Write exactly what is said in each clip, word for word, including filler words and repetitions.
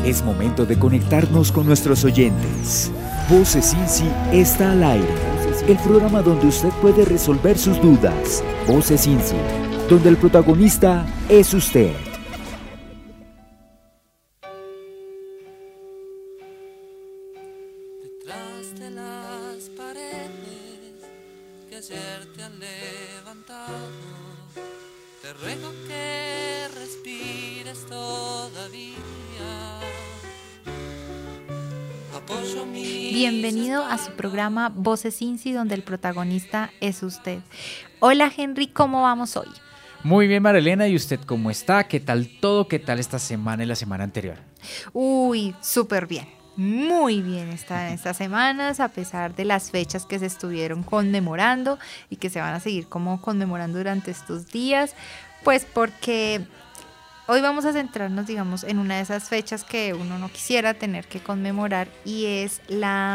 Es momento de conectarnos con nuestros oyentes. Voces INSI está al aire. El programa donde usted puede resolver sus dudas. Voces INSI, donde el protagonista es usted. Detrás de las paredes que ayer te han levantado, te ruego que respires todavía. Apoyo mi... Bienvenido a su programa Voces INSI, donde el protagonista es usted. Hola Henry, ¿cómo vamos hoy? Muy bien, Marilena, ¿y usted cómo está? ¿Qué tal todo? ¿Qué tal esta semana y la semana anterior? Uy, súper bien. Muy bien están estas semanas, a pesar de las fechas que se estuvieron conmemorando y que se van a seguir como conmemorando durante estos días, pues porque hoy vamos a centrarnos, digamos, en una de esas fechas que uno no quisiera tener que conmemorar, y es la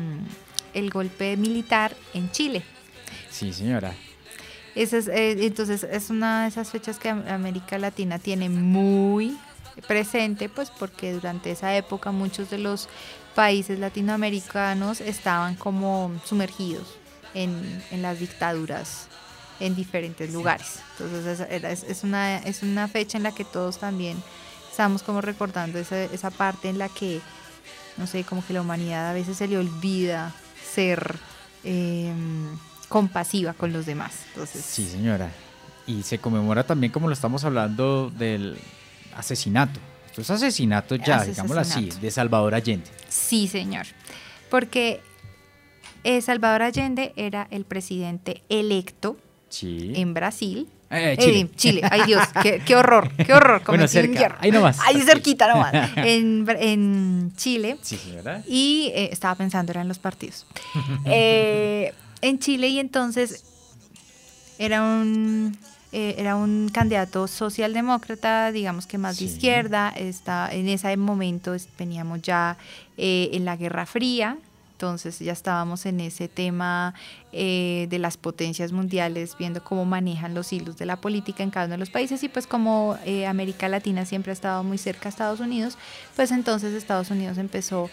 el golpe militar en Chile. Sí, señora. Esa es, eh, entonces es una de esas fechas que América Latina tiene muy presente, pues porque durante esa época muchos de los países latinoamericanos estaban como sumergidos en, en las dictaduras en diferentes lugares. Entonces es, es, es, una, es una fecha en la que todos también estamos como recordando esa, esa parte en la que, no sé, como que la humanidad a veces se le olvida ser eh, compasiva con los demás. Entonces, sí, señora. Y se conmemora también, como lo estamos hablando, del asesinato. Esto es asesinato ya, Hace digámoslo asesinato. así, de Salvador Allende. Sí, señor. Porque eh, Salvador Allende era el presidente electo Sí. en Brasil. Eh, Chile. Eh, Chile. Ay, Dios, qué, qué horror, qué horror. Bueno, Cometí un cerca, error. ahí nomás. Ahí cerquita nomás. En, en Chile. Sí, señora. Y eh, estaba pensando, era en los partidos. eh, en Chile, y entonces era un... Eh, era un candidato socialdemócrata, digamos que más Sí. de izquierda. Está, en ese momento veníamos ya eh, en la Guerra Fría, entonces ya estábamos en ese tema eh, de las potencias mundiales, viendo cómo manejan los hilos de la política en cada uno de los países, y pues como eh, América Latina siempre ha estado muy cerca a Estados Unidos, pues entonces Estados Unidos empezó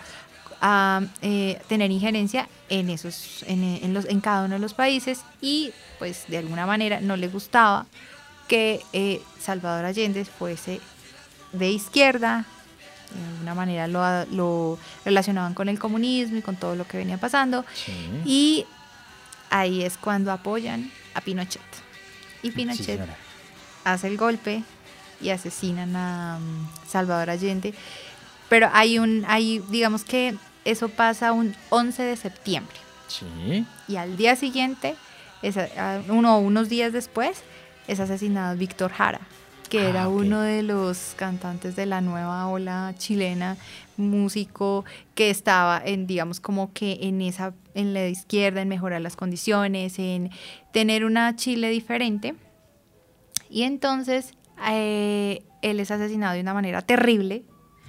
a eh, tener injerencia en esos en, en, los, en cada uno de los países, y pues de alguna manera no le gustaba que eh, Salvador Allende fuese de izquierda. De alguna manera lo, lo relacionaban con el comunismo y con todo lo que venía pasando. Sí. Y ahí es cuando apoyan a Pinochet, y Pinochet Sí, señora. hace el golpe y asesinan a um, Salvador Allende. Pero hay un hay digamos que eso pasa un once de septiembre, Sí. y al día siguiente, es, uno unos días después, es asesinado Víctor Jara, que Ah, era ok. uno de los cantantes de la nueva ola chilena, músico que estaba en, digamos, como que en esa, en la izquierda, en mejorar las condiciones, en tener una Chile diferente. Y entonces eh, él es asesinado de una manera terrible.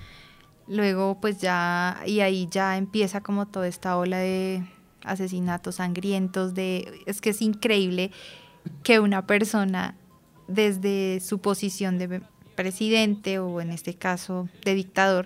Luego pues ya, y ahí ya empieza como toda esta ola de asesinatos sangrientos, de, es que es increíble que una persona desde su posición de presidente, o en este caso de dictador,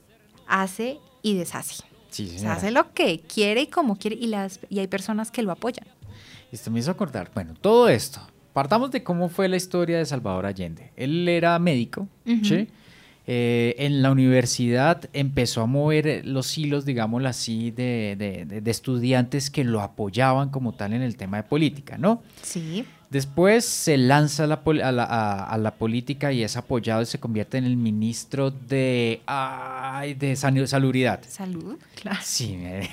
hace y deshace. Sí, O sea, señora. hace lo que quiere y como quiere, y, las, y hay personas que lo apoyan. Esto me hizo acordar, bueno, todo esto. Partamos de cómo fue la historia de Salvador Allende. Él era médico, Ujú. ¿sí? Eh, en la universidad empezó a mover los hilos, digámoslo así, de, de, de, de estudiantes que lo apoyaban como tal en el tema de política, ¿no? Sí. Después se lanza a la, pol- a la, a- a la política y es apoyado y se convierte en el ministro de, ay, de san- salubridad. Salud, claro. Sí, me,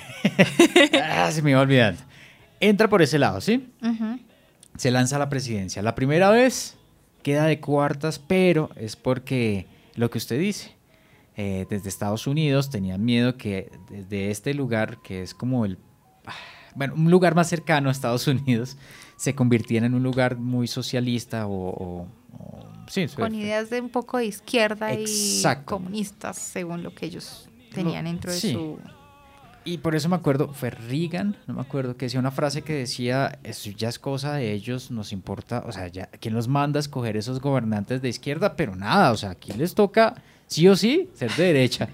ah, se me iba olvidando. Entra por ese lado, ¿sí? Ujú. Se lanza a la presidencia. La primera vez queda de cuartas, pero es porque lo que usted dice, eh, desde Estados Unidos tenían miedo que desde este lugar, que es como el, ah, bueno, un lugar más cercano a Estados Unidos, se convirtiera en un lugar muy socialista o, o- o- sí, Con ideas de un poco de izquierda Exacto. y comunistas, según lo que ellos tenían dentro de Sí. su... Y por eso me acuerdo, fue Reagan, no me acuerdo, que decía una frase que decía, eso ya es cosa de ellos, nos importa, o sea, ya, ¿quién los manda a escoger esos gobernantes de izquierda? Pero nada, o sea, aquí les toca sí o sí, ser de derecha.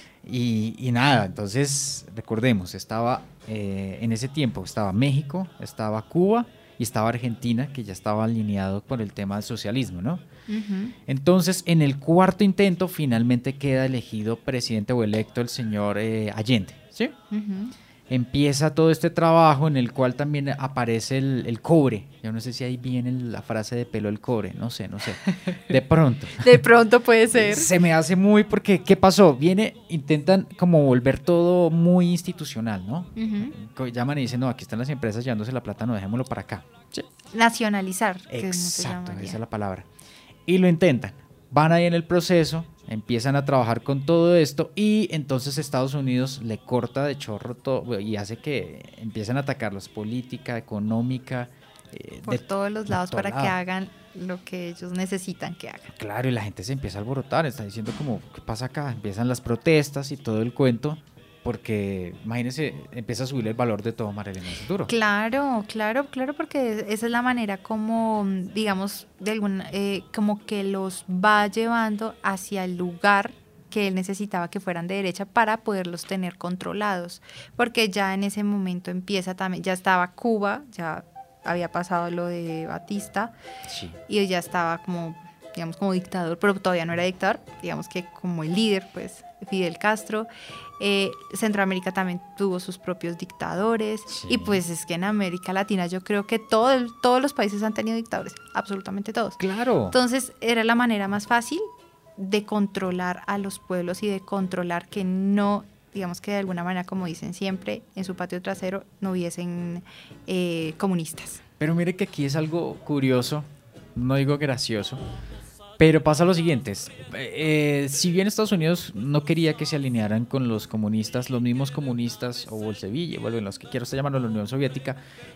Y, y nada, entonces recordemos, estaba eh, en ese tiempo, estaba México, estaba Cuba y estaba Argentina, que ya estaba alineado con el tema del socialismo, ¿no? Uh-huh. Entonces, en el cuarto intento, finalmente queda elegido presidente o electo el señor eh, Allende, ¿sí? Uh-huh. Empieza todo este trabajo en el cual también aparece el, el cobre. Yo no sé si ahí viene la frase de pelo el cobre, no sé, no sé. De pronto. De pronto puede ser. Se me hace muy porque, ¿qué pasó? Viene, intentan como volver todo muy institucional, ¿no? Uh-huh. Llaman y dicen, no, aquí están las empresas llevándose la plata, no, dejémoslo para acá. ¿Sí? Nacionalizar. Exacto, esa es la palabra. Y lo intentan. Van ahí en el proceso, empiezan a trabajar con todo esto y entonces Estados Unidos le corta de chorro todo y hace que empiecen a atacarlos, política, económica. Eh, Por de, todos los lados para lado. Que hagan lo que ellos necesitan que hagan. Claro, y la gente se empieza a alborotar, está diciendo como, ¿qué pasa acá? Empiezan las protestas y todo el cuento. Porque, imagínense, empieza a subir el valor de todo, Marilena, en el futuro. Claro, claro, claro, porque esa es la manera como, digamos, de alguna, eh, como que los va llevando hacia el lugar que él necesitaba que fueran de derecha para poderlos tener controlados. Porque ya en ese momento empieza también, ya estaba Cuba, ya había pasado lo de Batista, sí. Y ya estaba como, digamos, como dictador, pero todavía no era dictador, digamos que como el líder, pues, Fidel Castro. Eh, Centroamérica también tuvo sus propios dictadores, sí. Y pues es que en América Latina yo creo que todo el, todos los países han tenido dictadores, absolutamente todos. Claro. Entonces era la manera más fácil de controlar a los pueblos y de controlar que no, digamos que de alguna manera, como dicen siempre, en su patio trasero no hubiesen eh, comunistas. Pero mire que aquí es algo curioso, no digo gracioso, pero pasa lo siguiente, eh, si bien Estados Unidos no quería que se alinearan con los comunistas, los mismos comunistas o bolcheviques, vuelven los que quiero usted llamarlo la Unión Soviética,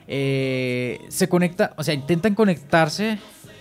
eh, se conecta, o sea, intentan conectarse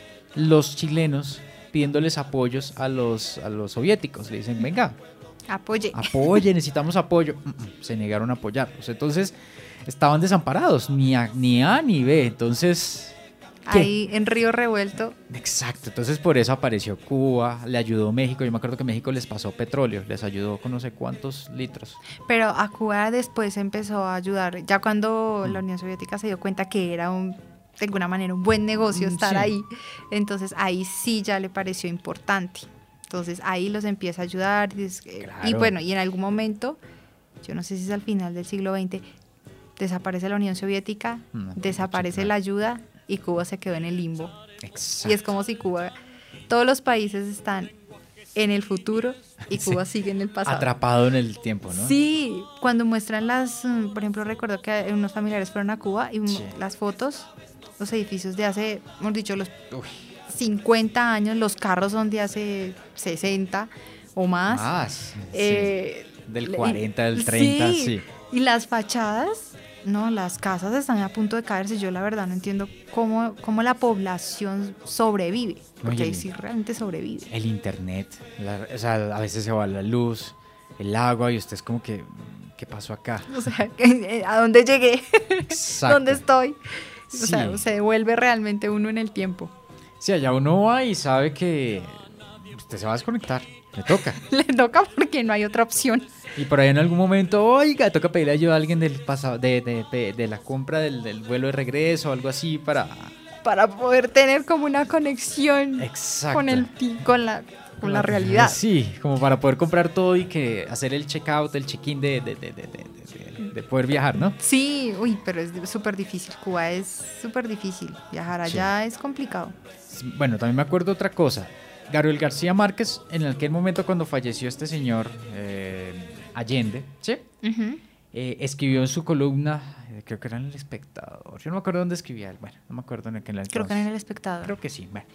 los chilenos pidiéndoles apoyos a los, a los soviéticos, le dicen, venga, apoye, apoye, necesitamos apoyo, se negaron a apoyarlos, entonces estaban desamparados, ni A ni, A, ni B, entonces... ¿Qué? Ahí en Río Revuelto. Exacto, entonces por eso apareció Cuba, le ayudó México, yo me acuerdo que México les pasó petróleo, les ayudó con no sé cuántos litros. Pero a Cuba después empezó a ayudar, ya cuando mm. la Unión Soviética se dio cuenta que era un, de alguna manera un buen negocio estar sí. ahí, entonces ahí sí ya le pareció importante, entonces ahí los empieza a ayudar, y, claro. y bueno, y en algún momento, yo no sé si es al final del siglo veinte, desaparece la Unión Soviética, no, desaparece la ayuda, y Cuba se quedó en el limbo. Exacto. Y es como si Cuba, todos los países están en el futuro y Cuba sí. sigue en el pasado. Atrapado en el tiempo, ¿no? Sí, cuando muestran las, por ejemplo, recuerdo que unos familiares fueron a Cuba y sí. las fotos, los edificios de hace, hemos dicho, los Uy. cincuenta años, los carros son de hace sesenta o más. Más, eh, sí. Del cuarenta, del treinta, sí. sí. Y las fachadas... No, las casas están a punto de caerse. Yo la verdad no entiendo cómo, cómo la población sobrevive. Porque ahí sí realmente sobrevive. El internet, la, o sea, a veces se va la luz, el agua y usted es como que, ¿qué pasó acá? O sea, ¿a dónde llegué? Exacto. ¿Dónde estoy? O sí. sea, se devuelve realmente uno en el tiempo. Sí, allá uno va y sabe que usted se va a desconectar. Le toca. Le toca porque no hay otra opción. Y por ahí en algún momento, oiga, toca pedirle ayuda a alguien del pasado, de, de, de, de la compra del, del vuelo de regreso o algo así para... Para poder tener como una conexión Exacto. con, el, con, la, con la realidad. Sí, como para poder comprar todo y que hacer el check-out, el check-in de, de, de, de, de, de poder viajar, ¿no? Sí, uy, pero es súper difícil. Cuba es súper difícil. Viajar allá sí. es complicado. Bueno, también me acuerdo otra cosa. Gabriel García Márquez, en aquel momento cuando falleció este señor eh, Allende, ¿sí? Uh-huh. eh, escribió en su columna, eh, creo que era en El Espectador, yo no me acuerdo dónde escribía él, bueno, no me acuerdo en aquel entonces. Creo que era en El Espectador. Creo que sí, bueno.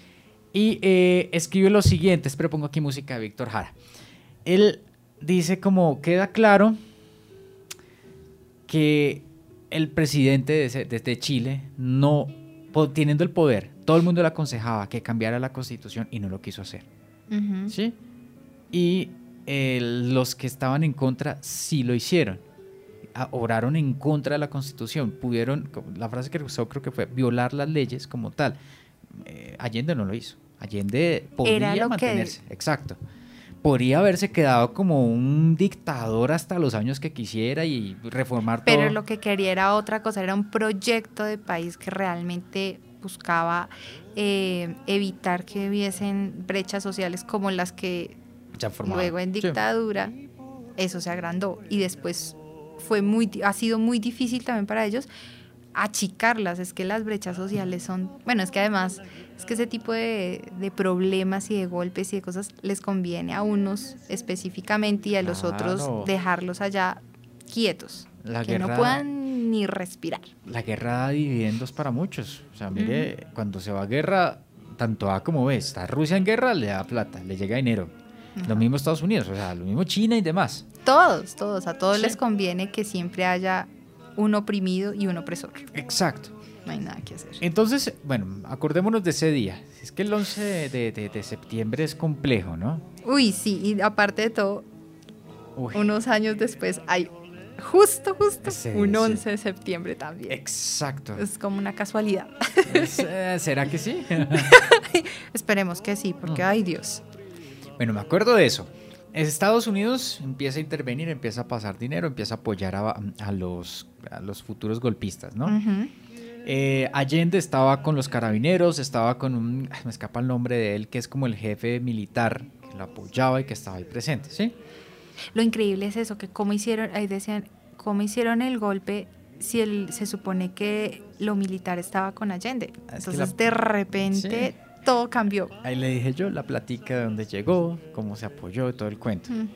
Y eh, escribe lo siguiente, espero pongo aquí música de Víctor Jara. Él dice como, queda claro que el presidente de, de, de Chile, no, teniendo el poder, todo el mundo le aconsejaba que cambiara la Constitución y no lo quiso hacer. Uh-huh. ¿Sí? Y eh, los que estaban en contra sí lo hicieron. Oraron en contra de la Constitución. Pudieron, la frase que usó creo que fue, violar las leyes como tal. Eh, Allende no lo hizo. Allende podía mantenerse. Que... Exacto. podría haberse quedado como un dictador hasta los años que quisiera y reformar todo. Pero lo que quería era otra cosa, era un proyecto de país que realmente buscaba eh, evitar que hubiesen brechas sociales como las que Ya formado. luego en Sí. dictadura eso se agrandó y después fue muy, ha sido muy difícil también para ellos achicarlas. Es que las brechas sociales son, bueno, es que además es que ese tipo de, de problemas y de golpes y de cosas les conviene a unos específicamente y a los Claro. otros dejarlos allá quietos, La que guerra- no puedan ni respirar. La guerra da dividendos para muchos. O sea, mire, uh-huh. cuando se va a guerra, tanto A como B, está Rusia en guerra, le da plata, le llega dinero. Uh-huh. Lo mismo Estados Unidos, o sea, lo mismo China y demás. Todos, todos, a todos Sí. les conviene que siempre haya un oprimido y un opresor. Exacto. No hay nada que hacer. Entonces, bueno, acordémonos de ese día. Es que el once de, de, de septiembre es complejo, ¿no? Uy, sí, y aparte de todo, Uy. unos años después hay justo, justo Sí, un sí. once de septiembre también. Exacto. Es como una casualidad. Es, eh, ¿Será que sí? Esperemos que sí, porque Mm. ay Dios. Bueno, me acuerdo de eso. Estados Unidos empieza a intervenir, empieza a pasar dinero, empieza a apoyar a, a, los, a los futuros golpistas, ¿no? Uh-huh. Eh, Allende estaba con los carabineros, estaba con un, me escapa el nombre de él, que es como el jefe militar que lo apoyaba y que estaba ahí presente, ¿sí? Lo increíble es eso, que cómo hicieron, ahí decían, cómo hicieron el golpe si el, se supone que lo militar estaba con Allende. Es que Entonces la- de repente Sí. todo cambió. Ahí le dije yo la plática de dónde llegó, cómo se apoyó y todo el cuento. Mm.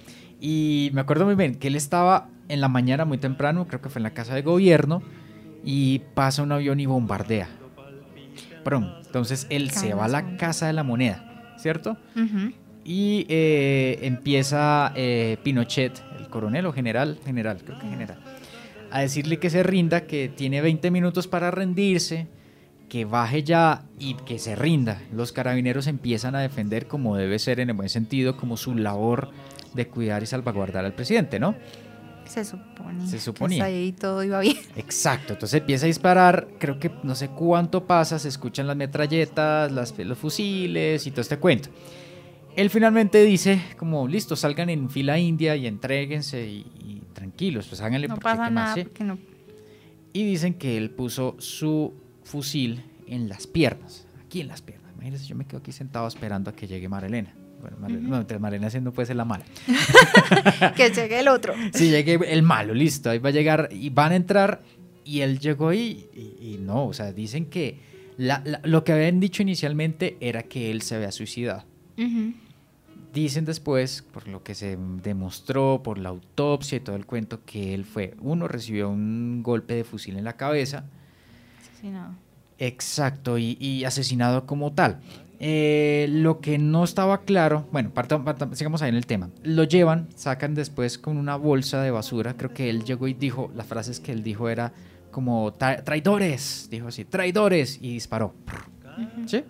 Y me acuerdo muy bien que él estaba en la mañana muy temprano, creo que fue en la casa de gobierno, y pasa un avión y bombardea. Prum. Entonces él se va a la Casa de la Moneda, ¿cierto? Uh-huh. Y eh, empieza eh, Pinochet, el coronel o general, general, creo que general, a decirle que se rinda, que tiene veinte minutos para rendirse, que baje ya y que se rinda. Los carabineros empiezan a defender como debe ser, en el buen sentido, como su labor de cuidar y salvaguardar al presidente, ¿no? Se suponía. Se suponía. Que ahí todo iba bien. Exacto, entonces empieza a disparar, creo que no sé cuánto pasa, se escuchan las metralletas, las, los fusiles y todo este cuento. Él finalmente dice como, listo, salgan en fila india y entréguense y, y tranquilos, pues háganle No porque pasa qué más, nada ¿sí? porque no. Y dicen que él puso su fusil en las piernas, aquí en las piernas. Imagínense, yo me quedo aquí sentado esperando a que llegue Marilena. Bueno, Marilena, Ujú. no, entonces Marilena sí no puede ser la mala. Que llegue el otro. Si llegue el malo, listo, ahí va a llegar y van a entrar y él llegó ahí y, y no, o sea, dicen que la, la, lo que habían dicho inicialmente era que él se había suicidado. Uh-huh. Dicen después, por lo que se demostró, por la autopsia y todo el cuento, que él fue, uno, recibió un golpe de fusil en la cabeza, Asesinado. exacto, y, y asesinado como tal. Eh, lo que no estaba claro, bueno, parta, parta, sigamos ahí en el tema. Lo llevan, sacan después con una bolsa de basura. Creo que él llegó y dijo, las frases que él dijo era como tra- traidores, dijo así, traidores, y disparó. Uh-huh. ¿Sí?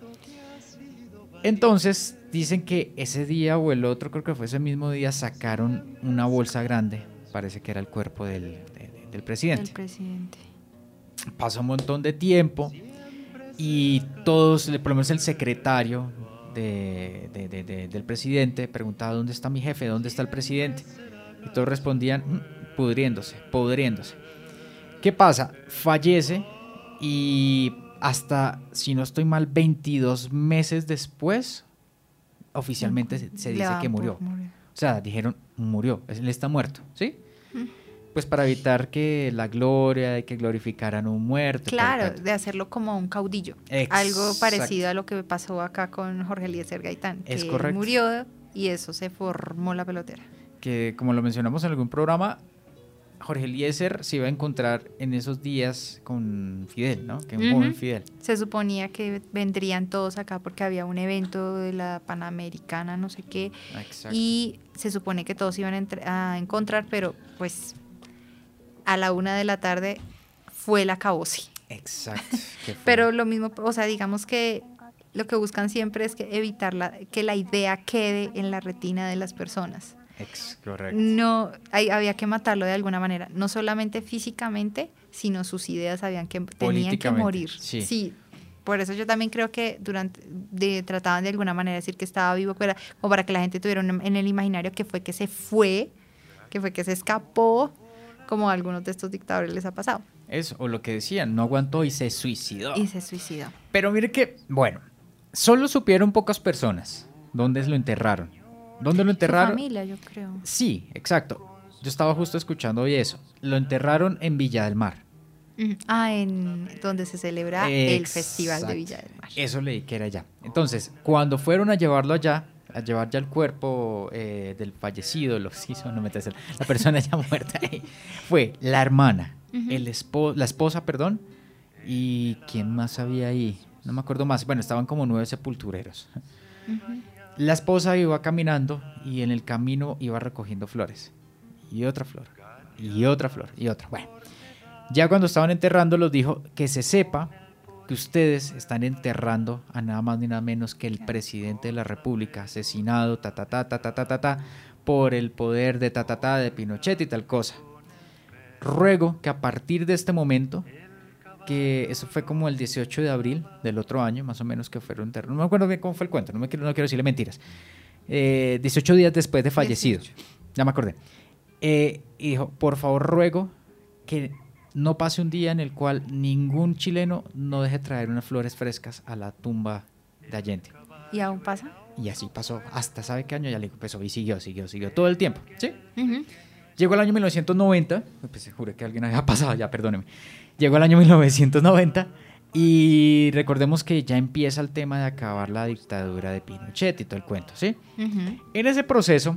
Entonces dicen que ese día o el otro, creo que fue ese mismo día, sacaron una bolsa grande. Parece que era el cuerpo del, de- del presidente. El presidente. Pasa un montón de tiempo y todos, por lo menos el secretario de, de, de, de, del presidente preguntaba ¿dónde está mi jefe? ¿Dónde está el presidente? Y todos respondían "Mm, pudriéndose, pudriéndose". ¿Qué pasa? Fallece y hasta, si no estoy mal, veintidós meses después oficialmente se, se Le dice daban que por murió. morir. O sea, dijeron murió, él está muerto, ¿sí? Pues para evitar que la gloria, de que glorificaran un muerto. Claro, tal, tal. de hacerlo como un caudillo. Exacto. Algo parecido a lo que pasó acá con Jorge Eliezer Gaitán. Es que él correcto. murió y eso se formó la pelotera. Que como lo mencionamos en algún programa, Jorge Eliezer se iba a encontrar en esos días con Fidel, ¿no? Que un Ujú. joven Fidel. Se suponía que vendrían todos acá porque había un evento de la Panamericana, no sé qué, Exacto. y se supone que todos iban a, entre- a encontrar, pero pues a la una de la tarde fue el acabose. Exacto. que fue- Pero lo mismo, o sea, digamos que lo que buscan siempre es que evitar la, que la idea quede en la retina de las personas. Ex- correcto. No, hay- había que matarlo de alguna manera, no solamente físicamente, sino sus ideas habían que tenían que Políticamente, morir. sí. Sí, Por eso yo también creo que durante de, trataban de alguna manera de decir que estaba vivo, pero como para que la gente tuviera un, en el imaginario que fue que se fue, que fue que se escapó, como a algunos de estos dictadores les ha pasado. Eso, o lo que decían, no aguantó y se suicidó. Y se suicidó. Pero mire que, bueno, solo supieron pocas personas dónde lo enterraron. ¿Dónde lo enterraron? Su familia, yo creo. Sí, exacto. Yo estaba justo escuchando hoy eso. Lo enterraron en Villa del Mar. Ah, en donde se celebra Exacto. el Festival de Villa del Mar. Eso leí que era allá. Entonces, cuando fueron a llevarlo allá, a llevar ya el cuerpo eh, del fallecido, los hizo, no me metes, la persona ya muerta ahí, fue la hermana, uh-huh. el espo, la esposa, perdón, y ¿quién más había ahí? No me acuerdo más. Bueno, estaban como nueve sepultureros. Uh-huh. La esposa iba caminando y en el camino iba recogiendo flores. Y otra flor, y otra flor, y otra. Bueno. Ya cuando estaban enterrando los dijo que se sepa que ustedes están enterrando a nada más ni nada menos que el presidente de la República asesinado ta ta ta ta ta ta ta, ta por el poder de ta ta ta de Pinochet y tal cosa. Ruego que a partir de este momento, que eso fue como el dieciocho de abril del otro año, más o menos que fueron enterrados, no me acuerdo bien cómo fue el cuento, no, me quiero, no quiero decirle mentiras, eh, dieciocho días después de fallecido, dieciocho. Ya me acordé, eh, y dijo, por favor ruego que no pase un día en el cual ningún chileno no deje traer unas flores frescas a la tumba de Allende. ¿Y aún pasa? Y así pasó, hasta sabe qué año ya le empezó y siguió, siguió, siguió todo el tiempo, ¿sí? Uh-huh. Llegó el año mil novecientos noventa, pues juré que alguien había pasado, ya perdóneme. Llegó el año mil novecientos noventa y recordemos que ya empieza el tema de acabar la dictadura de Pinochet y todo el cuento, ¿sí? Uh-huh. En ese proceso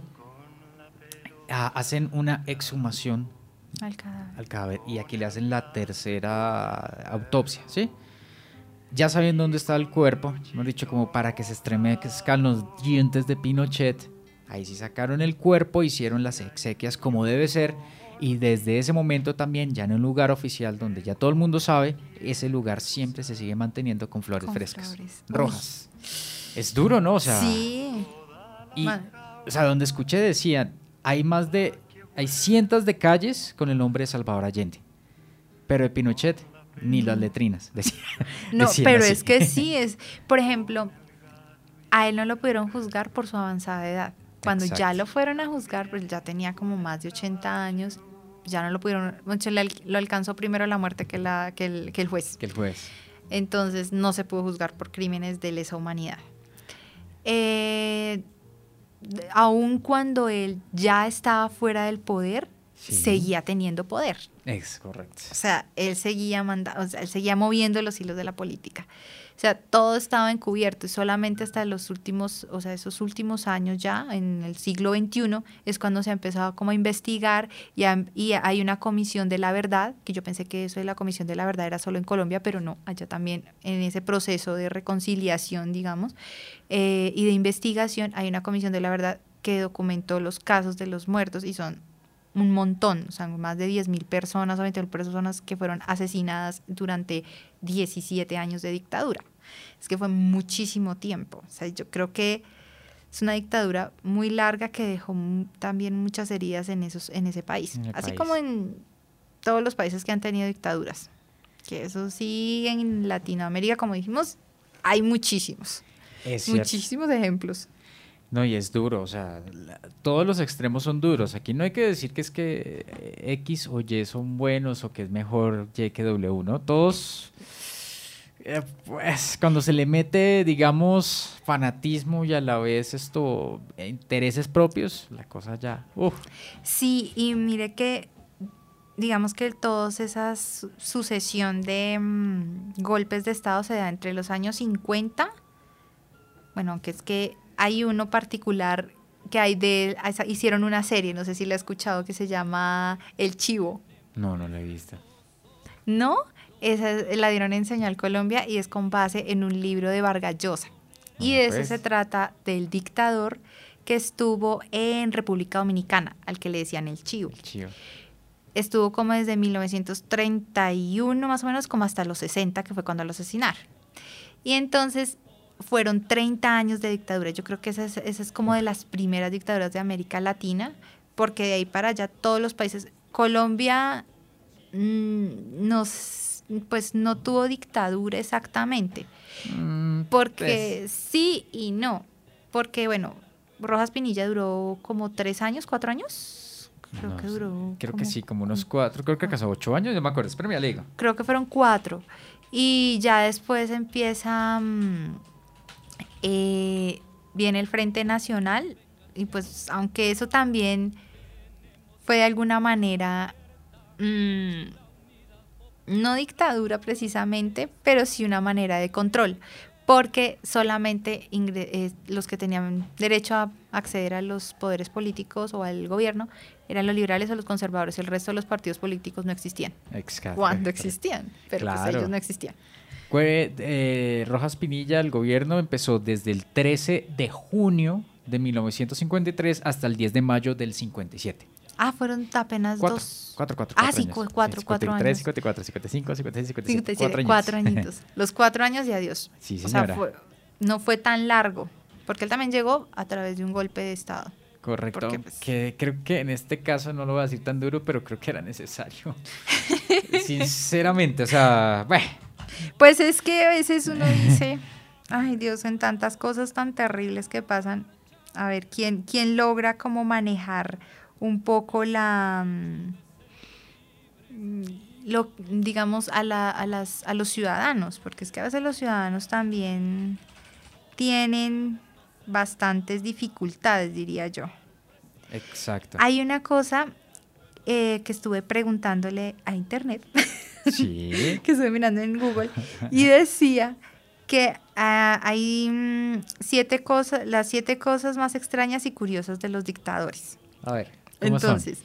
a, hacen una exhumación al cadáver. al cadáver y aquí le hacen la tercera autopsia, ¿sí? Ya sabiendo dónde está el cuerpo, hemos dicho como para que se estremezcan los dientes de Pinochet, ahí sí sacaron el cuerpo, hicieron las exequias como debe ser y desde ese momento también ya en un lugar oficial donde ya todo el mundo sabe, ese lugar siempre se sigue manteniendo con flores con frescas, flores. rojas. Uy. Es duro, ¿no? O sea, sí. Y, o sea, donde escuché decían, hay más de Hay cientos de calles con el nombre de Salvador Allende, pero de Pinochet ni las letrinas. Decía, no, pero así. Es que sí, es, por ejemplo, a él no lo pudieron juzgar por su avanzada edad. Cuando Exacto. ya lo fueron a juzgar, pues ya tenía como más de ochenta años, ya no lo pudieron, lo alcanzó primero la muerte que, la, que, el, que el juez. Que el juez. Entonces no se pudo juzgar por crímenes de lesa humanidad. Eh... Aun cuando él ya estaba fuera del poder, sí. seguía teniendo poder. Es correcto. O sea, él seguía manda- o sea, él seguía moviendo los hilos de la política. O sea, todo estaba encubierto y solamente hasta los últimos, o sea, esos últimos años ya, en el siglo veintiuno, es cuando se ha empezado como a investigar y, a, y hay una comisión de la verdad, que yo pensé que eso de la comisión de la verdad era solo en Colombia, pero no, allá también en ese proceso de reconciliación, digamos, eh, y de investigación, hay una comisión de la verdad que documentó los casos de los muertos y son un montón, o sea, más de diez mil personas o veinte mil personas que fueron asesinadas durante diecisiete años de dictadura. Es que fue muchísimo tiempo. O sea, yo creo que es una dictadura muy larga que dejó m- también muchas heridas en, esos, en ese país. En Así país. como en todos los países que han tenido dictaduras. Que eso sí, en Latinoamérica, como dijimos, hay muchísimos. Es muchísimos ejemplos. No, y es duro, o sea, la, todos los extremos son duros. Aquí no hay que decir que es que X o Y son buenos o que es mejor Y que W, ¿no? Todos, eh, pues, cuando se le mete, digamos, fanatismo y a la vez esto, intereses propios, la cosa ya, uff. Sí, y mire que, digamos que toda esa sucesión de um, golpes de Estado se da entre los años cincuenta, bueno, aunque es que hay uno particular que hay de, hicieron una serie, no sé si la he escuchado, que se llama El Chivo. No, no la he visto. ¿No? Esa la dieron en Señal Colombia y es con base en un libro de Vargas Llosa. No, y de pues. eso se trata del dictador que estuvo en República Dominicana, al que le decían El Chivo. El Chivo. Estuvo como desde mil novecientos treinta y uno más o menos, como hasta los sesenta, que fue cuando lo asesinaron. Y entonces fueron treinta años de dictadura. Yo creo que esa es, esa es como de las primeras dictaduras de América Latina, porque de ahí para allá todos los países, Colombia mmm, nos, pues no tuvo dictadura exactamente, Mm, porque pues, sí y no, porque bueno, Rojas Pinilla duró como tres años, cuatro años, creo no que sé, duró. creo que como- sí, como unos cuatro, creo que casó ocho años, yo me acuerdo, espérame, ya le digo. Creo que fueron cuatro. Y ya después empieza, mm, eh, viene el Frente Nacional, y pues aunque eso también fue de alguna manera, mm, no dictadura precisamente, pero sí una manera de control, porque solamente ingre- eh, los que tenían derecho a acceder a los poderes políticos o al gobierno eran los liberales o los conservadores, el resto de los partidos políticos no existían. Exacto. Cuando existían, pero pues Claro. ellos no existían. Fue, eh, Rojas Pinilla, el gobierno empezó desde el trece de junio de mil novecientos cincuenta y tres hasta el diez de mayo del cincuenta y siete. Ah, fueron apenas Cuatro, dos. cuatro, cuatro, Ah, cuatro sí, años. cu- cuatro, Sí, cuatro cincuenta y tres, años. cincuenta y cuatro, cincuenta y cinco, cincuenta y seis, cincuenta y siete, cincuenta y siete, cuatro cuatro años. añitos. Los cuatro años y adiós. Sí, O sea, señora. fue- no fue tan largo, porque él también llegó a través de un golpe de Estado. Correcto. Porque, pues, Que creo que en este caso no lo voy a decir tan duro, pero creo que era necesario. Sinceramente, o sea, bueno, Pues es que a veces uno dice, ay Dios, en tantas cosas tan terribles que pasan, a ver, ¿quién, quién logra como manejar un poco la, mm, lo, digamos, a, la, a, las, a los ciudadanos? Porque es que a veces los ciudadanos también tienen bastantes dificultades, diría yo. exacto. Hay una cosa eh, que estuve preguntándole a internet, Sí. que estuve mirando en Google, y decía que ah, hay mm, siete cosas, las siete cosas más extrañas y curiosas de los dictadores. A ver, ¿cómo son? Entonces,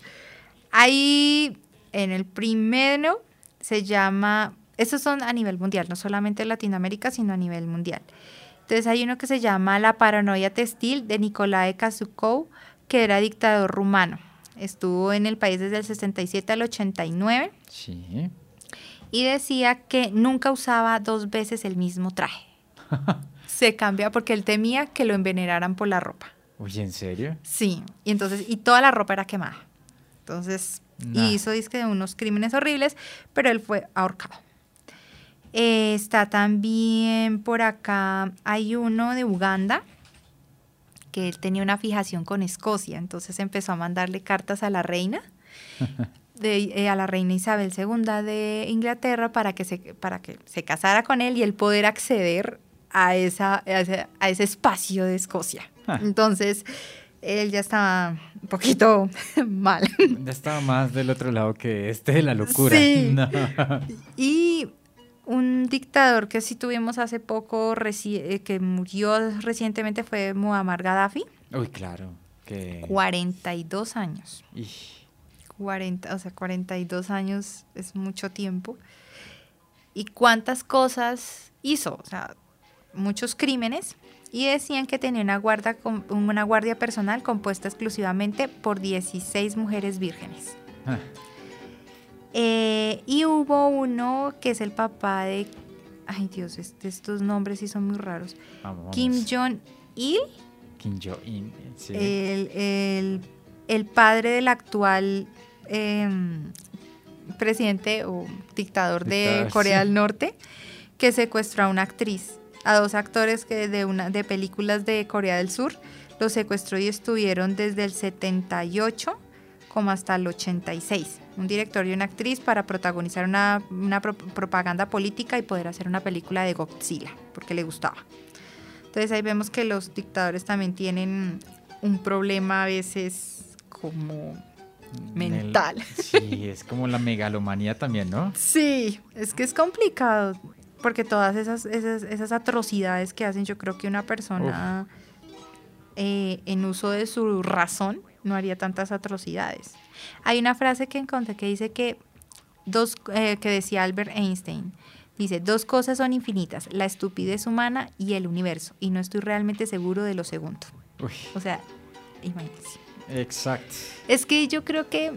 ahí en el primero se llama, estos son a nivel mundial, no solamente en Latinoamérica, sino a nivel mundial. Entonces hay uno que se llama La paranoia textil de Nicolae Ceausescu, que era dictador rumano. Estuvo en el país desde el sesenta y siete al ochenta y nueve Sí. y decía que nunca usaba dos veces el mismo traje. Se cambia porque él temía que lo envenenaran por la ropa. Uy, ¿en serio? Sí, y entonces, y toda la ropa era quemada. Entonces, Nah. y hizo dizque de unos crímenes horribles, pero él fue ahorcado. Eh, está también por acá, hay uno de Uganda, que él tenía una fijación con Escocia, entonces empezó a mandarle cartas a la reina, de, eh, a la reina Isabel segunda de Inglaterra para que, se, para que se casara con él y él poder acceder a, esa, a, ese, a ese espacio de Escocia. Ah. Entonces, él ya estaba un poquito mal. Ya estaba más del otro lado que este de la locura. Sí. No. Y un dictador que sí tuvimos hace poco, reci- eh, que murió recientemente, fue Muammar Gaddafi, Uy, claro. Que... cuarenta y dos años. Ij, cuarenta, o sea, cuarenta y dos años es mucho tiempo. ¿Y cuántas cosas hizo? O sea, muchos crímenes. Y decían que tenía una guardia, com- una guardia personal compuesta exclusivamente por dieciséis mujeres vírgenes. ah, Eh, y hubo uno que es el papá de... Ay Dios, este- estos nombres sí son muy raros. vamos, vamos. Kim Jong-il, Kim Jong-un. Sí. el, el- el padre del actual em, presidente o dictador de Dictador, Corea sí. del Norte, que secuestró a una actriz, a dos actores que de, una, de películas de Corea del Sur, los secuestró y estuvieron desde el setenta y ocho como hasta el ochenta y seis. Un director y una actriz para protagonizar una, una pro- propaganda política y poder hacer una película de Godzilla, porque le gustaba. Entonces ahí vemos que los dictadores también tienen un problema a veces como mental. El- sí, es como la megalomanía también, ¿no? Sí, es que es complicado, porque todas esas, esas, esas atrocidades que hacen, yo creo que una persona eh, en uso de su razón no haría tantas atrocidades. Hay una frase que encontré que dice que dos, eh, que decía Albert Einstein, dice, dos cosas son infinitas, la estupidez humana y el universo, y no estoy realmente seguro de lo segundo. Uy, O sea, imagínense. exacto. Es que yo creo que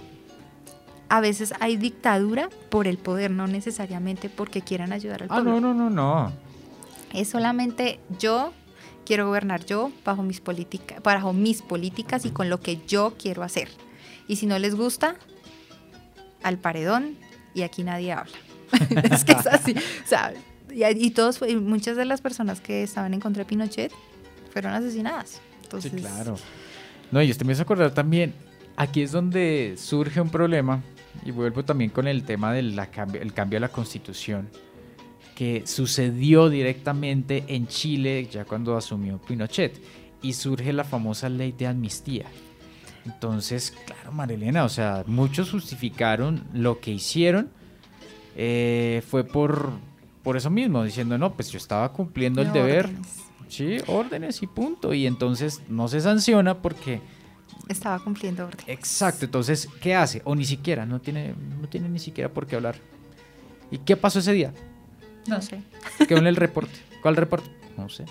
a veces hay dictadura por el poder, no necesariamente porque quieran ayudar al Ah, pueblo. no, no, no, no. Es solamente yo quiero gobernar yo bajo mis políticas, bajo mis políticas y con lo que yo quiero hacer. Y si no les gusta, al paredón y aquí nadie habla. Es que es así, o sea, y, y todos, y muchas de las personas que estaban en contra de Pinochet fueron asesinadas. Entonces, sí, claro. No, y usted me hizo acordar también, aquí es donde surge un problema, y vuelvo también con el tema del cambio, el cambio de la Constitución, que sucedió directamente en Chile ya cuando asumió Pinochet, y surge la famosa ley de amnistía. Entonces, claro, Marilena, o sea, muchos justificaron lo que hicieron, eh, fue por, por eso mismo, diciendo, no, pues yo estaba cumpliendo el no, deber, órdenes. sí, órdenes y punto, y entonces no se sanciona porque... Estaba cumpliendo órdenes. Exacto, entonces, ¿qué hace? O ni siquiera, no tiene, no tiene ni siquiera por qué hablar. ¿Y qué pasó ese día? No sé. Quedó en el reporte. ¿Cuál reporte? No sé.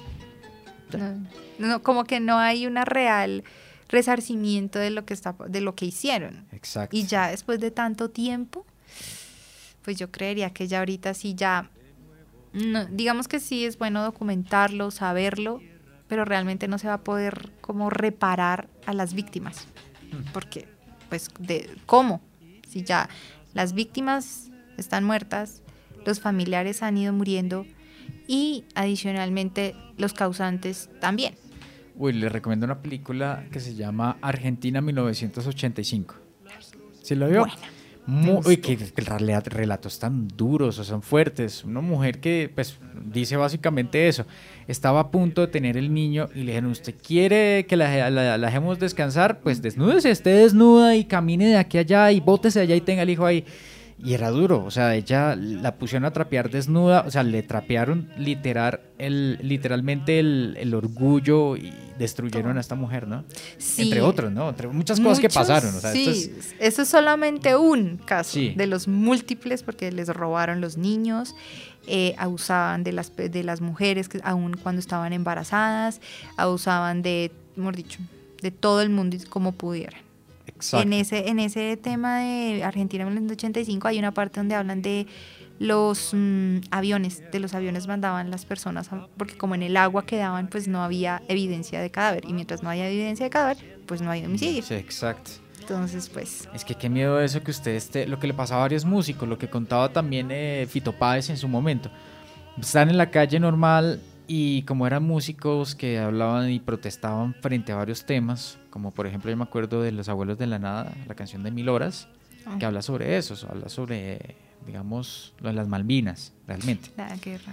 No, no, como que no hay una real resarcimiento de lo que está, de lo que hicieron. Exacto. Y ya después de tanto tiempo, pues yo creería que ya ahorita sí ya, no, digamos que sí es bueno documentarlo, saberlo, pero realmente no se va a poder como reparar a las víctimas. Porque, pues, de, ¿cómo? Si ya las víctimas están muertas, los familiares han ido muriendo y adicionalmente los causantes también. Uy, les recomiendo una película que se llama Argentina mil novecientos ochenta y cinco. ¿Sí lo vio? Buena. Muy, uy, que, que relatos tan duros, o son fuertes. Una mujer que pues dice básicamente eso. Estaba a punto de tener el niño y le dijeron, ¿usted quiere que la, la, la dejemos descansar? Pues desnúdese, esté desnuda y camine de aquí a allá y bótese allá y tenga el hijo ahí. Y era duro, o sea, ella la pusieron a trapear desnuda, o sea, le trapearon literal, el, literalmente el, el orgullo y destruyeron a esta mujer, ¿no? Sí. Entre otros, ¿no? Entre muchas cosas Muchos, que pasaron. O sea, sí, esto es... eso es solamente un caso Sí. de los múltiples, porque les robaron los niños, eh, abusaban de las, de las mujeres, que aún cuando estaban embarazadas, abusaban de, mejor dicho, de todo el mundo como pudieran. Exacto. En ese, en ese tema de Argentina mil novecientos ochenta y cinco hay una parte donde hablan de los mmm, aviones, de los aviones mandaban las personas, a, porque como en el agua quedaban, pues no había evidencia de cadáver, y mientras no haya evidencia de cadáver, pues no hay homicidio. Sí, exacto. Entonces, pues... Es que qué miedo eso que usted esté, lo que le pasaba a varios músicos, lo que contaba también eh, Fito Páez en su momento. Están en la calle normal y como eran músicos que hablaban y protestaban frente a varios temas, como por ejemplo yo me acuerdo de Los Abuelos de la Nada, la canción de Mil Horas, oh. que habla sobre eso, habla sobre, digamos, lo de las Malvinas, realmente. La guerra.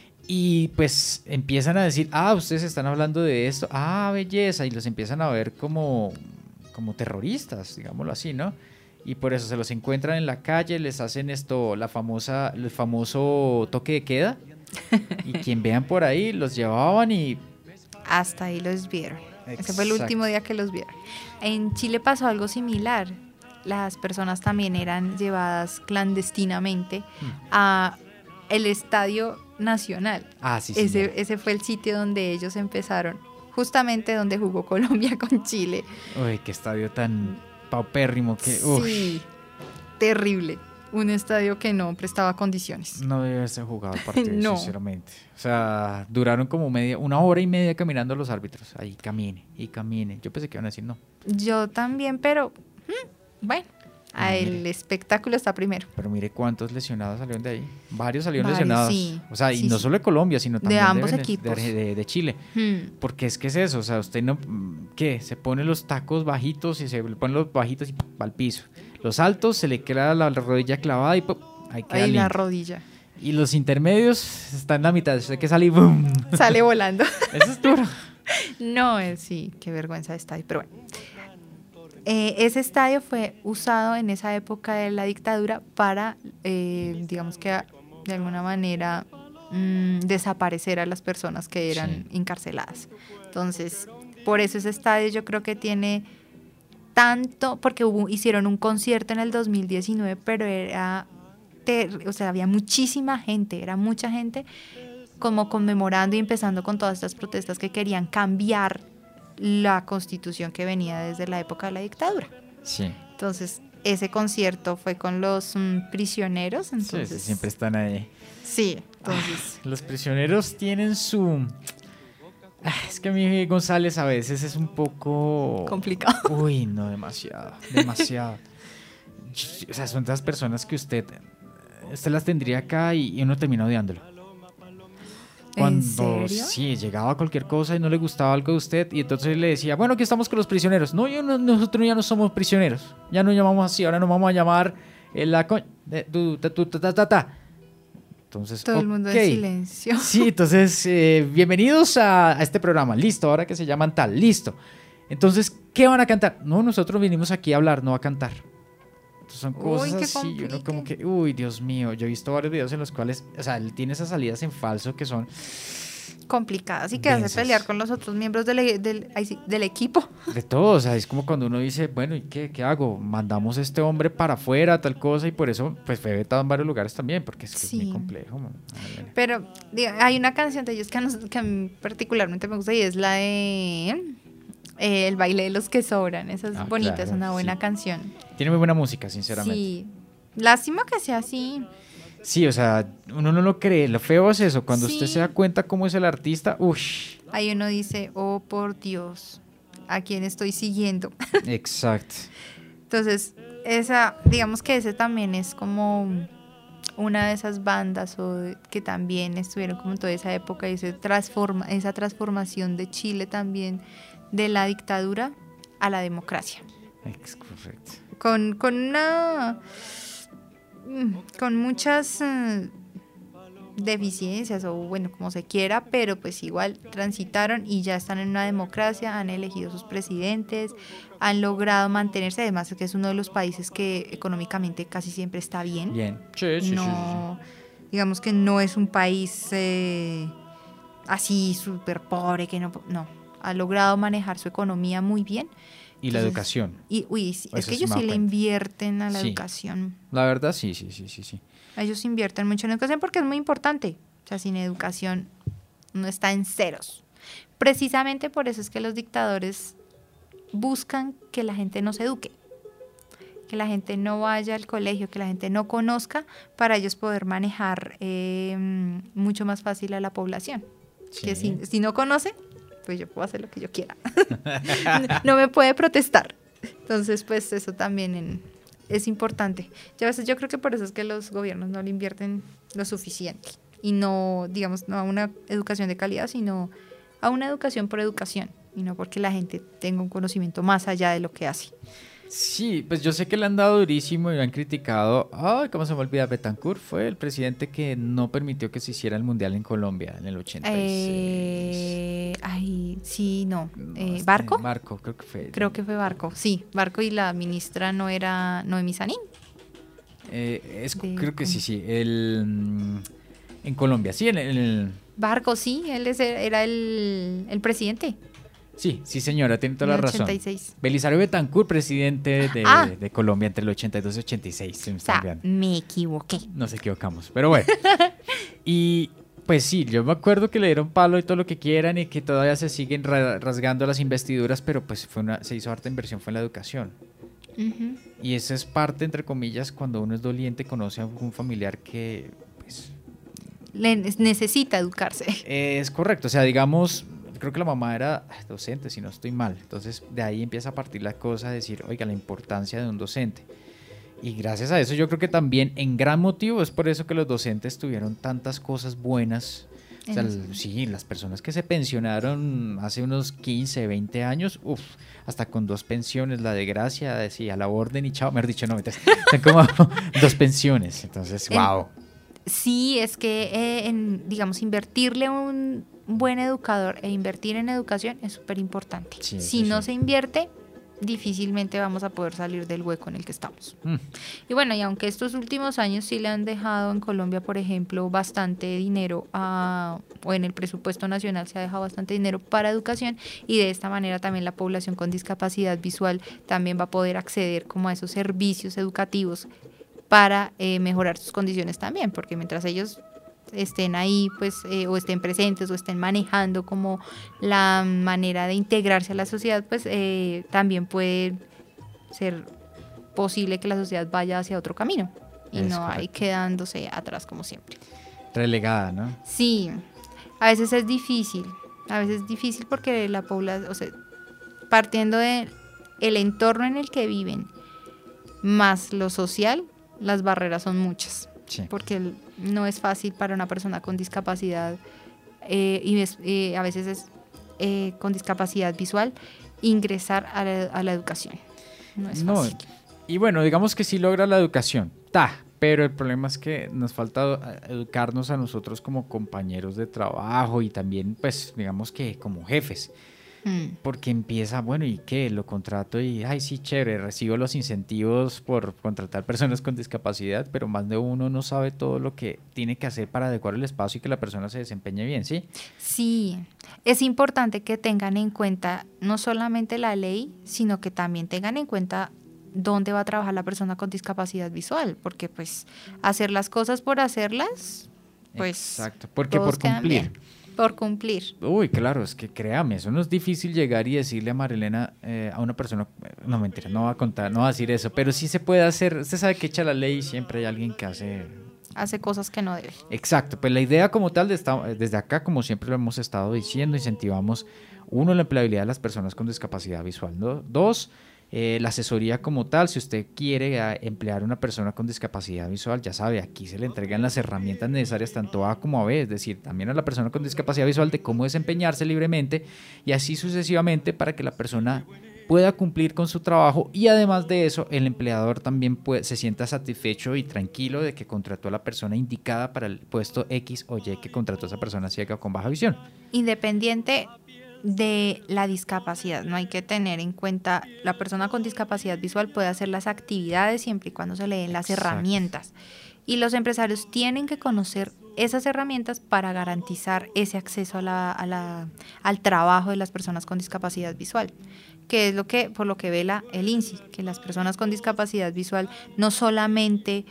Y pues empiezan a decir, ah, ustedes están hablando de esto, ah, belleza, y los empiezan a ver como, como terroristas, digámoslo así, ¿no? Y por eso se los encuentran en la calle, les hacen esto, la famosa, el famoso toque de queda, y quien vean por ahí los llevaban y... Hasta ahí los vieron. Exacto. Ese fue el último día que los vieron. En Chile pasó algo similar. Las personas también eran llevadas clandestinamente hmm. a el Estadio Nacional. Ah, sí, sí. Ese, ese fue el sitio donde ellos empezaron, justamente donde jugó Colombia con Chile. Uy, qué estadio tan paupérrimo. Que, sí, terrible. Un estadio que no prestaba condiciones. No debe haberse jugado el partido, no. sinceramente. O sea, duraron como media, una hora y media caminando los árbitros. Ahí camine y camine. Yo pensé que iban a decir no. Yo también, pero hmm, bueno, ah, el mire. espectáculo está primero. Pero mire cuántos lesionados salieron de ahí. Varios salieron Varios, lesionados. Sí, o sea, y sí, no sí. solo de Colombia, sino también de ambos de, equipos. De, de, de Chile. Hmm. Porque es que es eso. O sea, usted no, ¿qué? Se pone los tacos bajitos y se le ponen los bajitos y va al piso. Los altos se le queda la, la rodilla clavada y ¡pum! Ahí queda Ahí limpio. la rodilla. Y los intermedios están en la mitad. Usted que sale y ¡boom! Sale volando. Eso es duro. No, eh, sí, qué vergüenza de estadio. Pero bueno. Eh, ese estadio fue usado en esa época de la dictadura para, eh, digamos que de alguna manera, mmm, desaparecer a las personas que eran sí. encarceladas. Entonces, por eso ese estadio yo creo que tiene tanto, porque hubo, hicieron un concierto en el dos mil diecinueve, pero era, ter, o sea, había muchísima gente, era mucha gente como conmemorando y empezando con todas estas protestas que querían cambiar la constitución que venía desde la época de la dictadura. Sí. Entonces, ese concierto fue con los um, prisioneros. Entonces, sí, sí, siempre están ahí. Sí, entonces. Ah, los prisioneros tienen su... Ah, es que a mí González a veces es un poco... complicado. Uy, no, demasiado, demasiado. O sea, son esas personas que usted usted las tendría acá y, y uno termina odiándolo. Cuando ¿En serio? sí, llegaba cualquier cosa y no le gustaba algo de usted y entonces le decía, bueno, aquí estamos con los prisioneros. No, yo no, nosotros ya no somos prisioneros. Ya no llamamos así, ahora nos vamos a llamar eh, la co- eh, tu, ta, tu, ta, ta, ta, ta. Entonces, Todo el mundo ok. en silencio. Sí, entonces, eh, bienvenidos a, a este programa. Listo, ahora que se llaman tal, listo. Entonces, ¿qué van a cantar? No, nosotros vinimos aquí a hablar, no a cantar. Entonces, son cosas Uy, qué así, y uno como complique. que, uy, Dios mío, yo he visto varios videos en los cuales, o sea, él tiene esas salidas en falso que son Complicadas y que hace densas. pelear con los otros miembros del, e- del, ay, sí, del equipo. de todo, o sea, es como cuando uno dice, bueno, ¿y qué, qué hago? Mandamos a este hombre para afuera, tal cosa, y por eso, pues, fue vetado en varios lugares también, porque es que es muy Sí. complejo. Man. Pero diga, hay una canción de ellos que a, nos- que a mí particularmente me gusta y es la de eh, El baile de los que sobran. Esa es Ah, bonita, claro, es una buena sí. canción. Tiene muy buena música, sinceramente. Sí. Lástima que sea así. Sí, o sea, uno no lo cree. Lo feo es eso. Cuando Sí. usted se da cuenta cómo es el artista, uff. Ahí uno dice, oh por Dios, ¿a quién estoy siguiendo? Exacto. Entonces, esa, digamos que ese también es como una de esas bandas o de- que también estuvieron como en toda esa época y ese transforma, esa transformación de Chile también de la dictadura a la democracia. Es correcto. Con, con una mm, con muchas eh, deficiencias o bueno, como se quiera, pero pues igual transitaron y ya están en una democracia, han elegido sus presidentes, han logrado mantenerse, además que es uno de los países que económicamente casi siempre está bien. Bien. Sí, sí, sí, sí, sí. No, digamos que no es un país eh, así súper pobre, que no, no, ha logrado manejar su economía muy bien. Y la Entonces, educación. Y, uy, sí, es Eso que sí ellos me sí da le cuenta. invierten a la Sí. educación. La verdad, sí, sí, sí, sí, sí. Ellos invierten mucho en educación porque es muy importante. O sea, sin educación no está en ceros. Precisamente por eso es que los dictadores buscan que la gente no se eduque, que la gente no vaya al colegio, que la gente no conozca, para ellos poder manejar eh, mucho más fácil a la población. Sí. Que si, si no conoce, pues yo puedo hacer lo que yo quiera. No me puede protestar. Entonces, pues eso también en- es importante. Y a veces yo creo que por eso es que los gobiernos no le invierten lo suficiente. Y no, digamos, no a una educación de calidad, sino a una educación por educación. Y no porque la gente tenga un conocimiento más allá de lo que hace. Sí, pues yo sé que le han dado durísimo y lo han criticado. Ay, ¿cómo se me olvida? Betancourt fue el presidente que no permitió que se hiciera el mundial en Colombia en el ochenta y seis. Eh, ay, sí, no. No, Eh, este, ¿Barco? Barco, creo que fue. Creo que fue Barco. Sí, Barco y la ministra no era Noemí Sanín. Eh, es- de- creo que sí, sí. El, mm, en Colombia, sí, en el, en el- Barco, sí, él es- era el, el presidente. sí, sí, señora, tiene toda la En el razón. ochenta y seis. Belisario Betancourt, presidente de, Ah. de Colombia entre el ochenta y dos y ochenta y seis. Se me O está sea, olvidando. me equivoqué. Nos equivocamos, pero bueno. Y pues sí, yo me acuerdo que le dieron palo y todo lo que quieran y que todavía se siguen ra- rasgando las investiduras, pero pues fue una, se hizo harta inversión, fue en la educación. Ujú. Y esa es parte, entre comillas, cuando uno es doliente, conoce a algún familiar que, pues, Le- necesita educarse. es correcto. O sea, digamos, creo que la mamá era docente, si no estoy mal. Entonces, de ahí empieza a partir la cosa de decir, oiga, la importancia de un docente. Y gracias a eso yo creo que también en gran motivo es por eso que los docentes tuvieron tantas cosas buenas. O sea, En el- sí, las personas que se pensionaron hace unos quince, veinte años, uff, hasta con dos pensiones, la de gracia, decía, a la orden y chao, me has dicho, no, metes, son como dos pensiones. Entonces, En- wow. Sí, es que, eh, en, digamos, invertirle un buen educador e invertir en educación es súper importante. Sí, si eso no sí. se invierte, difícilmente vamos a poder salir del hueco en el que estamos. Mm. Y bueno, y aunque estos últimos años sí le han dejado en Colombia, por ejemplo, bastante dinero a, o en el presupuesto nacional se ha dejado bastante dinero para educación, y de esta manera también la población con discapacidad visual también va a poder acceder como a esos servicios educativos para eh, mejorar sus condiciones también, porque mientras ellos estén ahí, pues, eh, o estén presentes o estén manejando como la manera de integrarse a la sociedad, pues eh, también puede ser posible que la sociedad vaya hacia otro camino y Es no ahí correcto. quedándose atrás como siempre. Relegada, ¿no? Sí, a veces es difícil, a veces es difícil porque la población, o sea, partiendo de el entorno en el que viven, más lo social, las barreras son muchas. Sí. porque el- no es fácil para una persona con discapacidad eh, y es- eh, a veces es eh, con discapacidad visual ingresar a la, a la educación. No es No, fácil. y bueno, digamos que sí logra la educación, ta, pero el problema es que nos falta eh, educarnos a nosotros como compañeros de trabajo y también, pues, digamos que como jefes, Mm. porque empieza, bueno, ¿y qué? Lo contrato y, ay, sí, chévere, recibo los incentivos por contratar personas con discapacidad, pero más de uno no sabe todo lo que tiene que hacer para adecuar el espacio y que la persona se desempeñe bien, ¿sí? Sí, es importante que tengan en cuenta no solamente la ley, sino que también tengan en cuenta dónde va a trabajar la persona con discapacidad visual, porque pues hacer las cosas por hacerlas, pues Exacto, porque todos por quedan cumplir. bien. Por cumplir. Uy, claro, es que créame, eso no es difícil llegar y decirle a Marilena, eh, a una persona, no mentira, no va a contar, no va a decir eso, pero sí se puede hacer, usted sabe que echa la ley y siempre hay alguien que hace. Hace cosas que no debe. Exacto, pues la idea como tal, de esta- desde acá, como siempre lo hemos estado diciendo, incentivamos, uno, la empleabilidad de las personas con discapacidad visual, ¿no? Dos, eh, la asesoría como tal, si usted quiere a, emplear a una persona con discapacidad visual, ya sabe, aquí se le entregan las herramientas necesarias tanto A como a B, es decir, también a la persona con discapacidad visual de cómo desempeñarse libremente y así sucesivamente para que la persona pueda cumplir con su trabajo y además de eso el empleador también puede, se sienta satisfecho y tranquilo de que contrató a la persona indicada para el puesto X o Y que contrató a esa persona ciega o con baja visión. Independiente de la discapacidad, no hay que tener en cuenta, la persona con discapacidad visual puede hacer las actividades siempre y cuando se le den las Exacto. herramientas. Y los empresarios tienen que conocer esas herramientas para garantizar ese acceso a la, a la, al trabajo de las personas con discapacidad visual, que es lo que, por lo que vela el I N S I, que las personas con discapacidad visual no solamente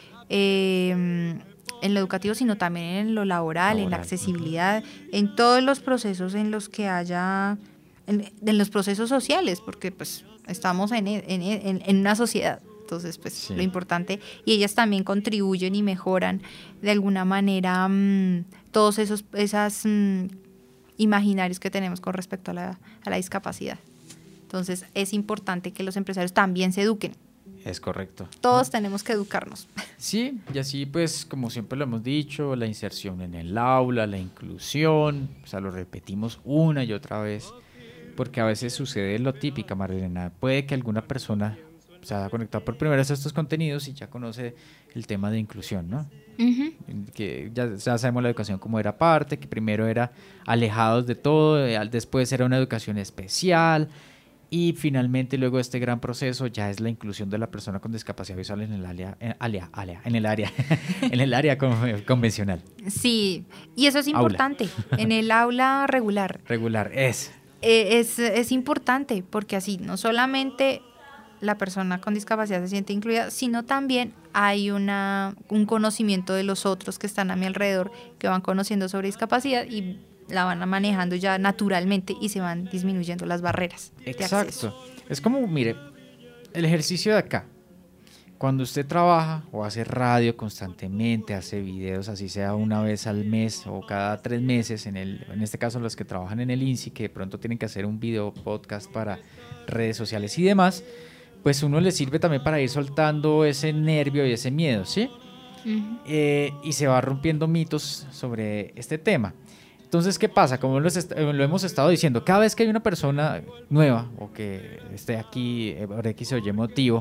eh, en lo educativo, sino también en lo laboral, Laboral. en la accesibilidad, en todos los procesos en los que haya, en, en los procesos sociales, porque pues estamos en, en, en, en una sociedad. Entonces, pues Sí. lo importante, y ellas también contribuyen y mejoran de alguna manera mmm, todos esos esas mmm, imaginarios que tenemos con respecto a la, a la discapacidad. Entonces, es importante que los empresarios también se eduquen. Es correcto. Todos tenemos que educarnos. Sí, y así pues como siempre lo hemos dicho, la inserción en el aula, la inclusión, o sea, lo repetimos una y otra vez, porque a veces sucede lo típico, Marilena, puede que alguna persona se haya conectado por primera vez a estos contenidos y ya conoce el tema de inclusión, ¿no? Uh-huh. Que ya, ya sabemos la educación como era parte, que primero era alejados de todo, eh, después era una educación especial, y finalmente luego este gran proceso ya es la inclusión de la persona con discapacidad visual en el área, en, área, área, en el área, en el área con- convencional. Sí, y eso es importante, en el aula regular. Regular, es. Eh, es, es importante porque así no solamente la persona con discapacidad se siente incluida, sino también hay una, un conocimiento de los otros que están a mi alrededor, que van conociendo sobre discapacidad y la van manejando ya naturalmente y se van disminuyendo las barreras de acceso. Exacto. Es como, mire, el ejercicio de acá. Cuando usted trabaja o hace radio constantemente, hace videos, así sea una vez al mes o cada tres meses, en, el, en este caso los que trabajan en el I N S I, que de pronto tienen que hacer un video podcast para redes sociales y demás, pues uno le sirve también para ir soltando ese nervio y ese miedo, ¿sí? Uh-huh. Eh, y se va rompiendo mitos sobre este tema. Entonces, ¿qué pasa? Como lo, est- lo hemos estado diciendo, cada vez que hay una persona nueva o que esté aquí eh, por X o Y motivo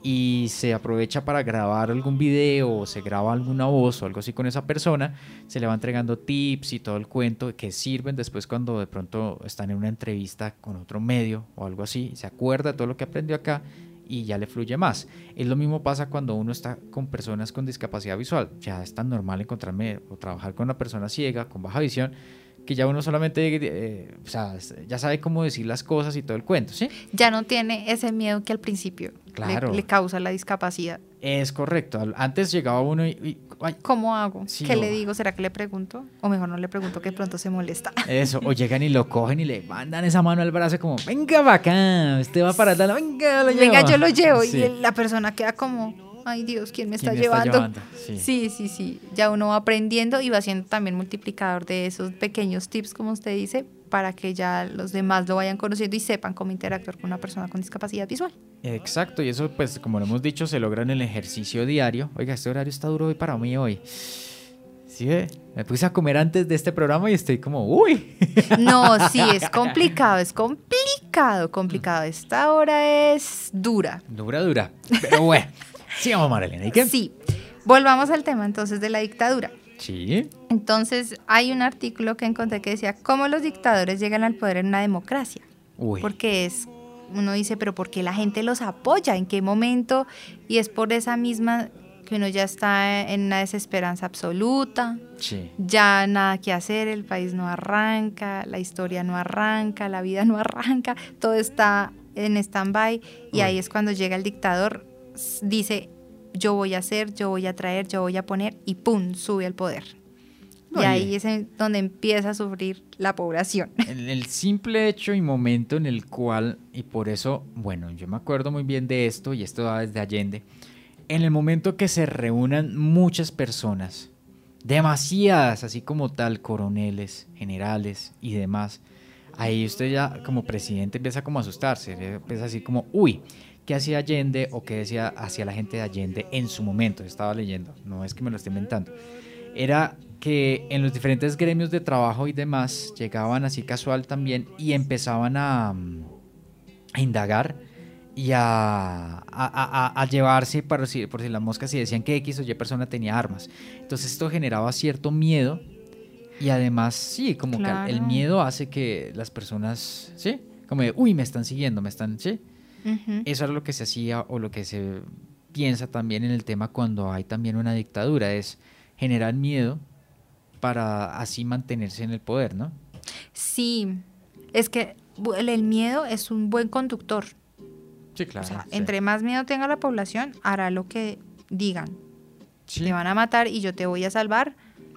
y se aprovecha para grabar algún video o se graba alguna voz o algo así con esa persona, se le va entregando tips y todo el cuento que sirven después cuando de pronto están en una entrevista con otro medio o algo así, se acuerda de todo lo que aprendió acá y ya le fluye más. Es lo mismo pasa cuando uno está con personas con discapacidad visual. Ya es tan normal encontrarme o trabajar con una persona ciega, con baja visión, que ya uno solamente, eh, o sea, ya sabe cómo decir las cosas y todo el cuento, ¿sí? Ya no tiene ese miedo que al principio Claro. le, le causa la discapacidad. Es correcto. Antes llegaba uno y... y ay, ¿Cómo hago? Sí, ¿Qué o- le digo? ¿Será que le pregunto? O mejor no le pregunto, que pronto se molesta. eso, o llegan y lo cogen y le mandan esa mano al brazo como, venga para acá, usted va para atrás, venga, lo llevo. Venga, yo lo llevo. Sí. Y el- la persona queda como, ay Dios, ¿quién me está ¿Quién me está llevando? llevando? Sí. Sí, sí, sí. Ya uno va aprendiendo y va siendo también multiplicador de esos pequeños tips, como usted dice, para que ya los demás lo vayan conociendo y sepan cómo interactuar con una persona con discapacidad visual. Exacto, y eso pues como lo hemos dicho se logra en el ejercicio diario. Oiga, este horario está duro hoy para mí hoy. Sí, ve, me puse a comer antes de este programa y estoy como, uy. No, sí, es complicado, es complicado, complicado. Esta hora es dura. Dura, dura. Pero bueno, sigamos, Marilena. ¿Y qué? Sí, volvamos al tema entonces de la dictadura. Sí. Entonces, hay un artículo que encontré que decía cómo los dictadores llegan al poder en una democracia. Uy. Porque es, uno dice, pero ¿por qué la gente los apoya? ¿En qué momento? Y es por esa misma que uno ya está en una desesperanza absoluta, Sí. ya nada que hacer, el país no arranca, la historia no arranca, la vida no arranca, todo está en stand-by y Uy. ahí es cuando llega el dictador, s- dice, yo voy a hacer, yo voy a traer, yo voy a poner y ¡pum! Sube al poder. No, y y- ahí es en donde empieza a sufrir la población. El, el simple hecho y momento en el cual, y por eso, bueno, yo me acuerdo muy bien de esto, y esto va desde Allende, en el momento que se reúnan muchas personas, demasiadas, así como tal, coroneles, generales y demás, ahí usted ya como presidente empieza como a asustarse, empieza así como, uy, ¿qué hacía Allende o qué decía hacia la gente de Allende en su momento? Estaba leyendo, no es que me lo esté inventando. Era que en los diferentes gremios de trabajo y demás llegaban así casual también y empezaban a, mm, a indagar y a, a, a, a llevarse por si, por si las moscas y decían que X o Y persona tenía armas. Entonces esto generaba cierto miedo y además sí, como Claro. que el miedo hace que las personas, sí, como de, uy, me están siguiendo, me están, sí. Ujú. Eso era lo que se hacía o lo que se piensa también en el tema cuando hay también una dictadura, es generar miedo para así mantenerse en el poder, ¿no? Sí, es que bu- el el miedo es un buen conductor. Sí, claro. O sea, sí. entre más miedo tenga la población, hará lo que digan. Sí, Te van a matar y yo te voy a salvar,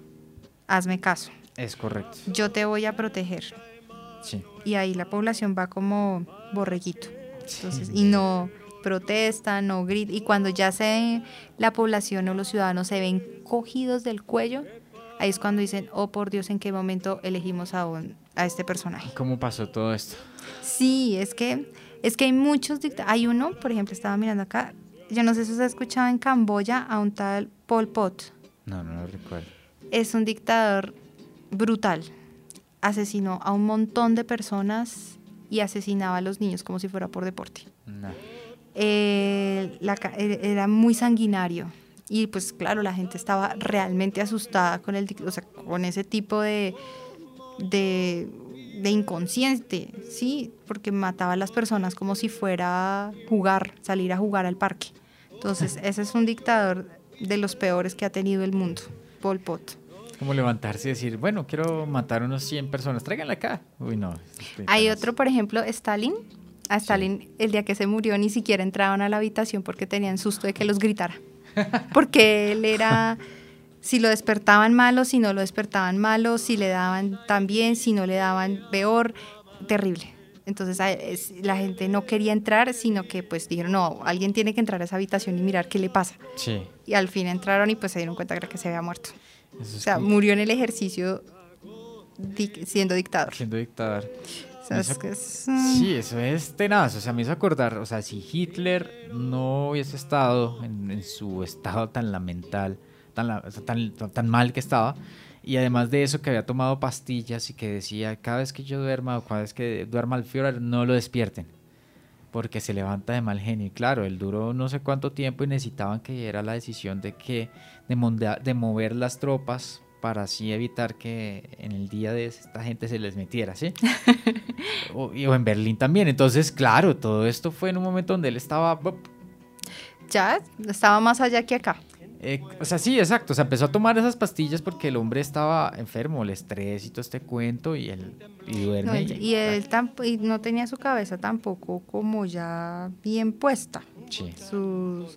hazme caso. es correcto. Yo te voy a proteger. Sí. Y ahí la población va como borreguito. Entonces, Sí. y no protesta, no grita. Y cuando ya se la población o los ciudadanos se ven cogidos del cuello, ahí es cuando dicen, oh por Dios, ¿en qué momento elegimos a, un- a este personaje? ¿Cómo pasó todo esto? Sí, es que, es que hay muchos dictadores. Hay uno, por ejemplo, estaba mirando acá, yo no sé si se ha escuchado en Camboya a un tal Pol Pot. No, no lo recuerdo. Es un dictador brutal. Asesinó a un montón de personas y asesinaba a los niños como si fuera por deporte. No. Eh, la ca- eh, era muy sanguinario y pues claro, la gente estaba realmente asustada con, el, dic- o sea, con ese tipo de, de, de inconsciente, ¿sí? Porque mataba a las personas como si fuera jugar, salir a jugar al parque. Entonces, ese es un dictador de los peores que ha tenido el mundo, Pol Pot. Como levantarse y decir, bueno, quiero matar unos cien personas, tráiganla acá. Uy, no. estoy Hay tenaz. otro, por ejemplo, Stalin. A Stalin, el día que se murió, ni siquiera entraban a la habitación porque tenían susto de que los gritara. Porque él era, si lo despertaban malo, si no lo despertaban malo, si le daban tan bien, si no le daban peor, terrible. Entonces a- es- la gente no quería entrar, sino que pues dijeron, no, alguien tiene que entrar a esa habitación y mirar qué le pasa. Sí. Y al fin entraron y pues se dieron cuenta que se había muerto. Eso O es sea, como murió en el ejercicio dic- siendo dictador. siendo dictador. O sea, Me es hizo- que es, mm, Sí, eso es tenaz, o sea, me hizo acordar, o sea, si Hitler no hubiese estado en, en su estado tan lamental, tan, la- o sea, tan, tan mal que estaba, y además de eso que había tomado pastillas y que decía, cada vez que yo duerma o cada vez que duerma al Führer, no lo despierten, porque se levanta de mal genio. Y claro, él duró no sé cuánto tiempo y necesitaban que era la decisión de que de, mondea- de mover las tropas para así evitar que en el día de esta gente se les metiera, ¿sí? o, y- o en Berlín también. Entonces, claro, todo esto fue en un momento donde él estaba... bup, ya estaba más allá que acá. eh, o sea, sí, exacto. O sea, empezó a tomar esas pastillas porque el hombre estaba enfermo, el estrés y todo este cuento y él y No, duerme. y, y él tamp- y no tenía su cabeza tampoco como ya bien puesta. Sí. Sus-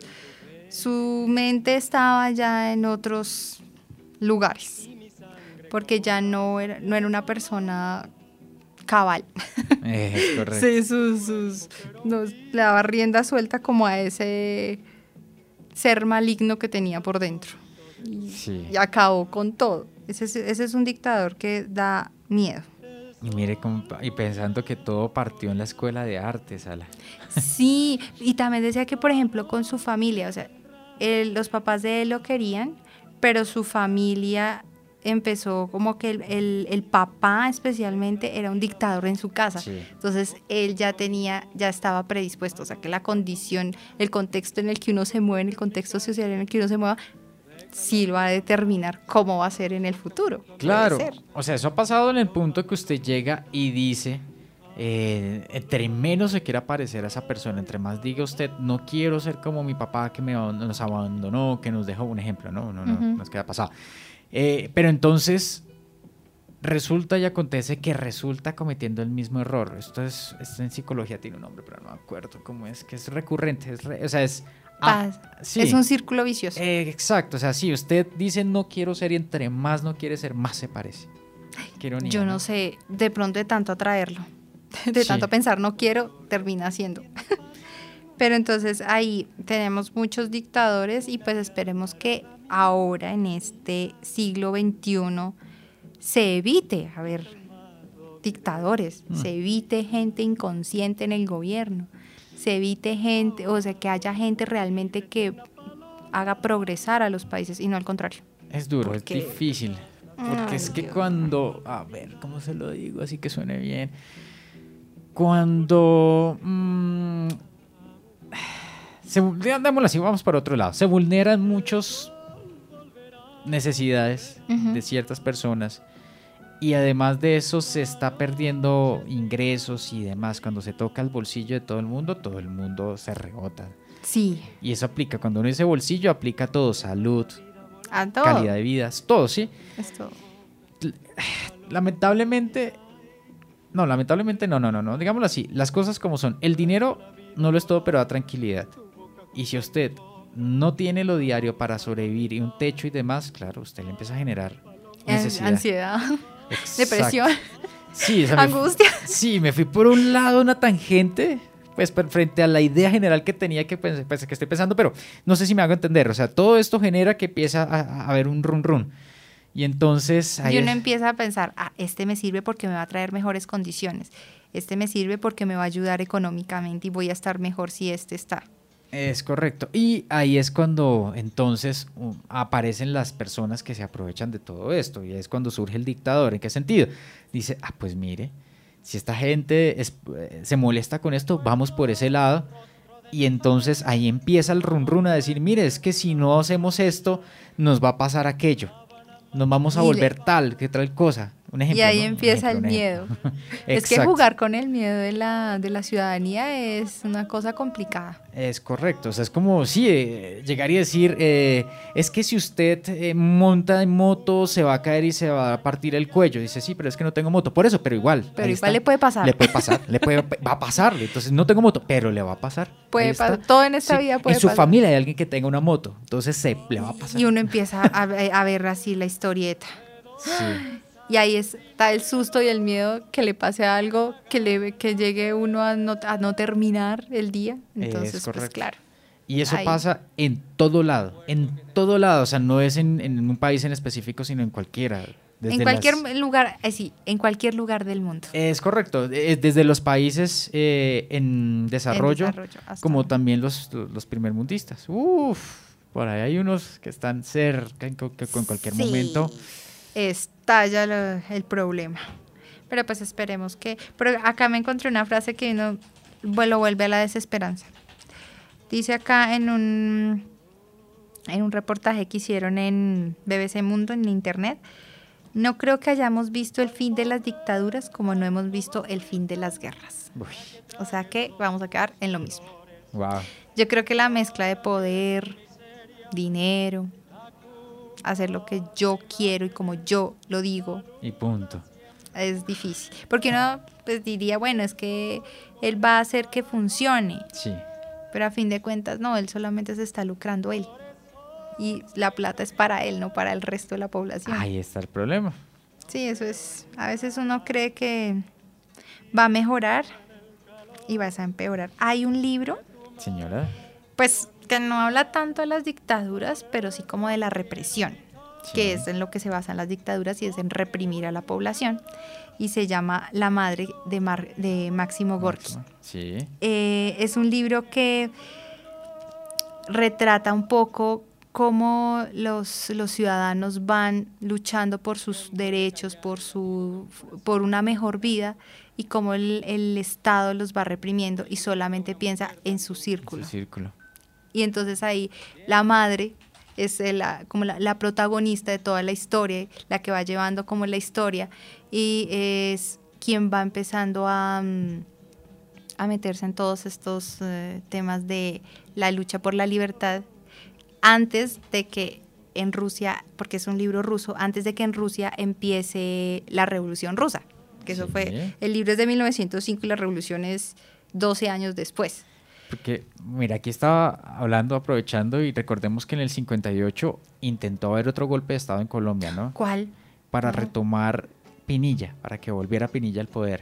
su mente estaba ya en otros lugares, porque ya no era, no era una persona cabal. Eh, es correcto. Sí, sus, sus, nos- le daba rienda suelta como a ese ser maligno que tenía por dentro. Sí. Y acabó con todo. Ese, es- ese es un dictador que da miedo. Y mire, cómo- y pensando que todo partió en la escuela de arte, Sala. Sí, y también decía que, por ejemplo, con su familia, o sea, él- los papás de él lo querían, pero su familia empezó como que el, el- el papá especialmente era un dictador en su casa. Sí. Entonces él ya tenía, ya estaba predispuesto, o sea que la condición, el contexto en el que uno se mueve, en el contexto social en el que uno se mueva, sí lo va a determinar cómo va a ser en el futuro. Puede Claro, ser. o sea, eso ha pasado en el punto que usted llega y dice, eh, entre menos se quiera parecer a esa persona, entre más diga usted, no quiero ser como mi papá que me, aband- nos abandonó, que nos dejó un ejemplo, no, no, no, Ujú. nos queda pasado. Eh, pero entonces resulta y acontece que resulta cometiendo el mismo error. Esto es, esto en psicología tiene un nombre, pero no me acuerdo cómo es, que es recurrente, es re- o sea, es... ah, Paz. sí. Es un círculo vicioso. Eh, exacto, o sea, si usted dice no quiero ser y entre más no quiere ser, más se parece. Qué ironía, Yo no sé, de pronto de tanto atraerlo, de Sí. tanto pensar no quiero, termina siendo. Pero entonces ahí tenemos muchos dictadores y pues esperemos que ahora en este siglo veintiuno se evite haber dictadores, Mm. se evite gente inconsciente en el gobierno, se evite gente, o sea, que haya gente realmente que haga progresar a los países y no al contrario. Es duro, Porque- es difícil. Porque Ay, es que Dios. cuando, a ver, ¿cómo se lo digo? Así que suene bien. Cuando, mm, se, démoslo así, vamos para otro lado. Se vulneran muchas necesidades Ujú. de ciertas personas y además de eso se está perdiendo ingresos y demás. Cuando se toca el bolsillo de todo el mundo, todo el mundo se rebota. Sí, Y eso aplica, cuando uno dice bolsillo, aplica todo, salud, a todo. calidad de vida, todo, ¿sí? Es todo. Lamentablemente, no, lamentablemente no, no, no, no, digámoslo así, las cosas como son, el dinero no lo es todo, pero da tranquilidad. Y si usted no tiene lo diario para sobrevivir y un techo y demás, claro, usted le empieza a generar necesidad. Ansiedad, Exacto. depresión, Sí, o sea, me fu- angustia. sí, me fui por un lado, una tangente, pues per- frente a la idea general que tenía que, pues, pues, que estoy pensando, pero no sé si me hago entender, o sea, todo esto genera que empieza a, a haber un run run. Y entonces... ahí Y uno es- empieza a pensar, ah, este me sirve porque me va a traer mejores condiciones. Este me sirve porque me va a ayudar económicamente y voy a estar mejor si este está. Es correcto. Y ahí es cuando entonces um, aparecen las personas que se aprovechan de todo esto. Y es cuando surge el dictador. ¿En qué sentido? Dice, ah, pues mire, si esta gente es- eh, se molesta con esto, vamos por ese lado. Y entonces ahí empieza el run run a decir, mire, es que si no hacemos esto, nos va a pasar aquello. Nos vamos a Y le- volver tal, que tal cosa. Un ejemplo, y ahí ¿no? Un empieza ejemplo, el un miedo. ejemplo. Es que Exacto. jugar con el miedo de la, de la ciudadanía es una cosa complicada. Es correcto, o sea, es como, sí, eh, llegar y decir, eh, es que si usted eh, monta en moto se va a caer y se va a partir el cuello. Dice, sí, pero es que no tengo moto, por eso, pero igual. Pero ahí igual está. le puede pasar. Le puede pasar, le puede, va a pasarle, entonces no tengo moto, pero le va a pasar. Puede Ahí está. pasar, todo en esta vida puede En su pasar. familia hay alguien que tenga una moto, entonces se le va a pasar. Y uno empieza a, ve- a ver así la historieta. Sí. Y ahí está el susto y el miedo que le pase algo, que, le, que llegue uno a no, a no terminar el día. Entonces, pues correcto. claro. Y eso Ahí. pasa en todo lado, en todo lado, o sea, no es en, en un país en específico, sino en cualquiera. desde En cualquier las- lugar, eh, sí, en cualquier lugar del mundo. Es correcto, eh, desde los países eh, en desarrollo, desarrollo hasta- como también los, los primermundistas. Uf, por ahí hay unos que están cerca, en co- que en cualquier Sí, momento. estalla lo- el problema. Pero pues esperemos que... Pero acá me encontré una frase que uno vu- lo vuelve a la desesperanza. Dice acá en un, en un reportaje que hicieron en B B C Mundo, en internet, no creo que hayamos visto el fin de las dictaduras como no hemos visto el fin de las guerras. Uy, O sea que vamos a quedar en lo mismo. wow. Yo creo que la mezcla de poder, dinero, hacer lo que yo quiero y como yo lo digo, Y punto. es difícil. Porque uno pues diría, bueno, es que él va a hacer que funcione, Sí. pero a fin de cuentas no, él solamente se está lucrando él. Y la plata es para él, no para el resto de la población. Ahí está el problema. Sí, eso es. A veces uno cree que va a mejorar y vas a empeorar. Hay un libro, Señora. pues, que no habla tanto de las dictaduras, pero sí como de la represión. Sí. que es en lo que se basan las dictaduras y es en reprimir a la población. Y se llama La madre de, Mar- de Máximo Gorki. Sí. Eh, es un libro que retrata un poco cómo los, los ciudadanos van luchando por sus derechos, por, su, por una mejor vida, y cómo el, el Estado los va reprimiendo y solamente piensa en su círculo. Su círculo. Y entonces ahí la madre es la, como la, la protagonista de toda la historia, la que va llevando como la historia, y es quien va empezando a, a meterse en todos estos uh, temas de la lucha por la libertad, antes de que en Rusia, porque es un libro ruso, antes de que en Rusia empiece la Revolución Rusa, que eso Sí. fue, el libro es de mil novecientos cinco y la revolución es doce años después. Porque, mira, aquí estaba hablando, aprovechando, y recordemos que en el cincuenta y ocho intentó haber otro golpe de Estado en Colombia, ¿no? ¿Cuál? Para No. retomar Pinilla, para que volviera Pinilla al poder.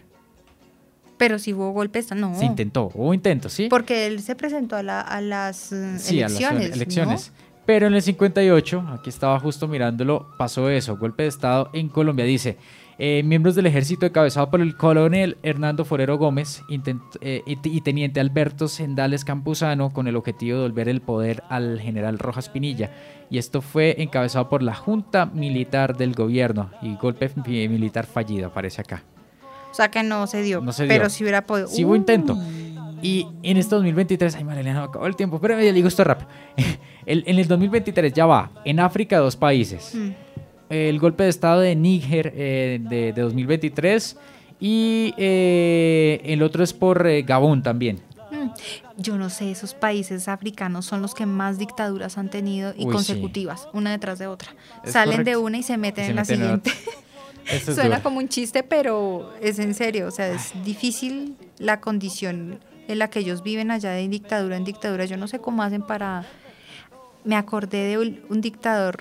Pero si hubo golpes, no. Se intentó, hubo intentos, ¿sí? Porque él se presentó a, la, a las uh, Sí, a las elecciones. elecciones. Pero en el cincuenta y ocho, aquí estaba justo mirándolo, pasó eso, golpe de Estado en Colombia. Dice, eh, miembros del ejército encabezado por el coronel Hernando Forero Gómez intent, eh, y, y teniente Alberto Sendales Campuzano, con el objetivo de devolver el poder al general Rojas Pinilla. Y esto fue encabezado por la Junta Militar del Gobierno, y golpe fi- militar fallido, aparece acá. ¿No? O sea que no se dio. No se dio. Pero si hubiera podido. Sí hubo Uh. intento. Y en este dos mil veintitrés, ay Marilena, me acabó el tiempo, pero ya le digo esto rápido. El, en el dos mil veintitrés ya va, en África dos países. Mm. El golpe de Estado de Níger eh, de, de dos mil veintitrés y eh, el otro es por eh, Gabón también. Mm. Yo no sé, esos países africanos son los que más dictaduras han tenido y Uy, consecutivas, una detrás de otra. Es Salen correcto. de una y se meten Y se en la meten en siguiente. Eso es Suena duro. como un chiste, pero es en serio. O sea, es difícil la condición en la que ellos viven allá de dictadura en dictadura. Yo no sé cómo hacen para... Me acordé de un, un dictador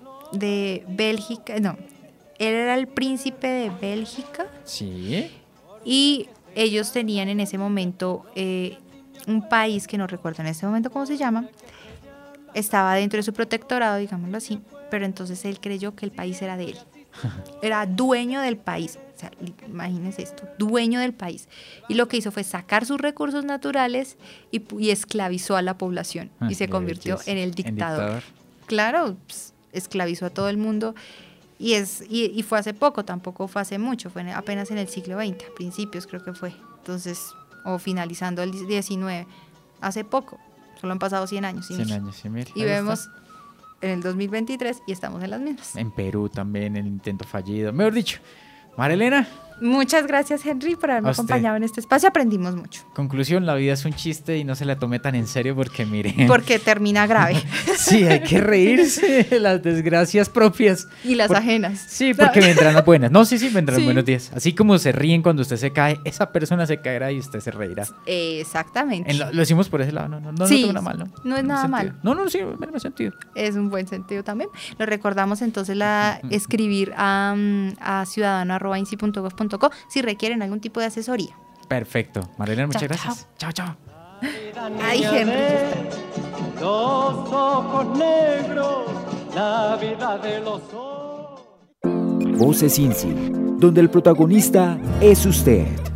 de Bélgica, no, él era el príncipe de Bélgica Sí. y ellos tenían en ese momento eh, un país que no recuerdo en este momento cómo se llama, estaba dentro de su protectorado, digámoslo así, pero entonces él creyó que el país era de él. Era dueño del país, o sea, imagínense esto, dueño del país. Y lo que hizo fue sacar sus recursos naturales y, y esclavizó a la población Ah, y se qué convirtió belleza. en el dictador. dictador. Claro, pues, esclavizó a todo el mundo y, es, y, y fue hace poco, tampoco fue hace mucho, fue en- apenas en el siglo veinte, a principios creo que fue, entonces, o finalizando el diecinueve, hace poco, solo han pasado cien años. cien años, sí, mire, Y ahí está. vemos en el dos mil veintitrés y estamos en las mismas. En Perú también el intento fallido. Mejor dicho, Marilena, Muchas gracias, Henry, por haberme A usted. acompañado en este espacio. Aprendimos mucho. conclusión, la vida es un chiste y no se la tome tan en serio porque mire. Porque termina grave. Sí, hay que reírse de las desgracias propias. Y las Por- ajenas. Sí, porque vendrán las buenas. No, sí, sí, vendrán Sí. buenos días. Así como se ríen cuando usted se cae, esa persona se caerá y usted se reirá. Exactamente. En lo, lo decimos por ese lado, no, no, no, Sí, no tengo nada mal, ¿no? no es En nada ese mal. sentido. No, no, sí, en ese sentido. Es un buen sentido también. Lo recordamos entonces la escribir a, mm, a ciudadano arroba insi punto gov punto co si requieren algún tipo de asesoría. Perfecto. Marilena, muchas Chao, gracias. Chao, chao. Ay, Henry. Los ojos negros, la vida de los ojos. Voces INSI, donde el protagonista es usted.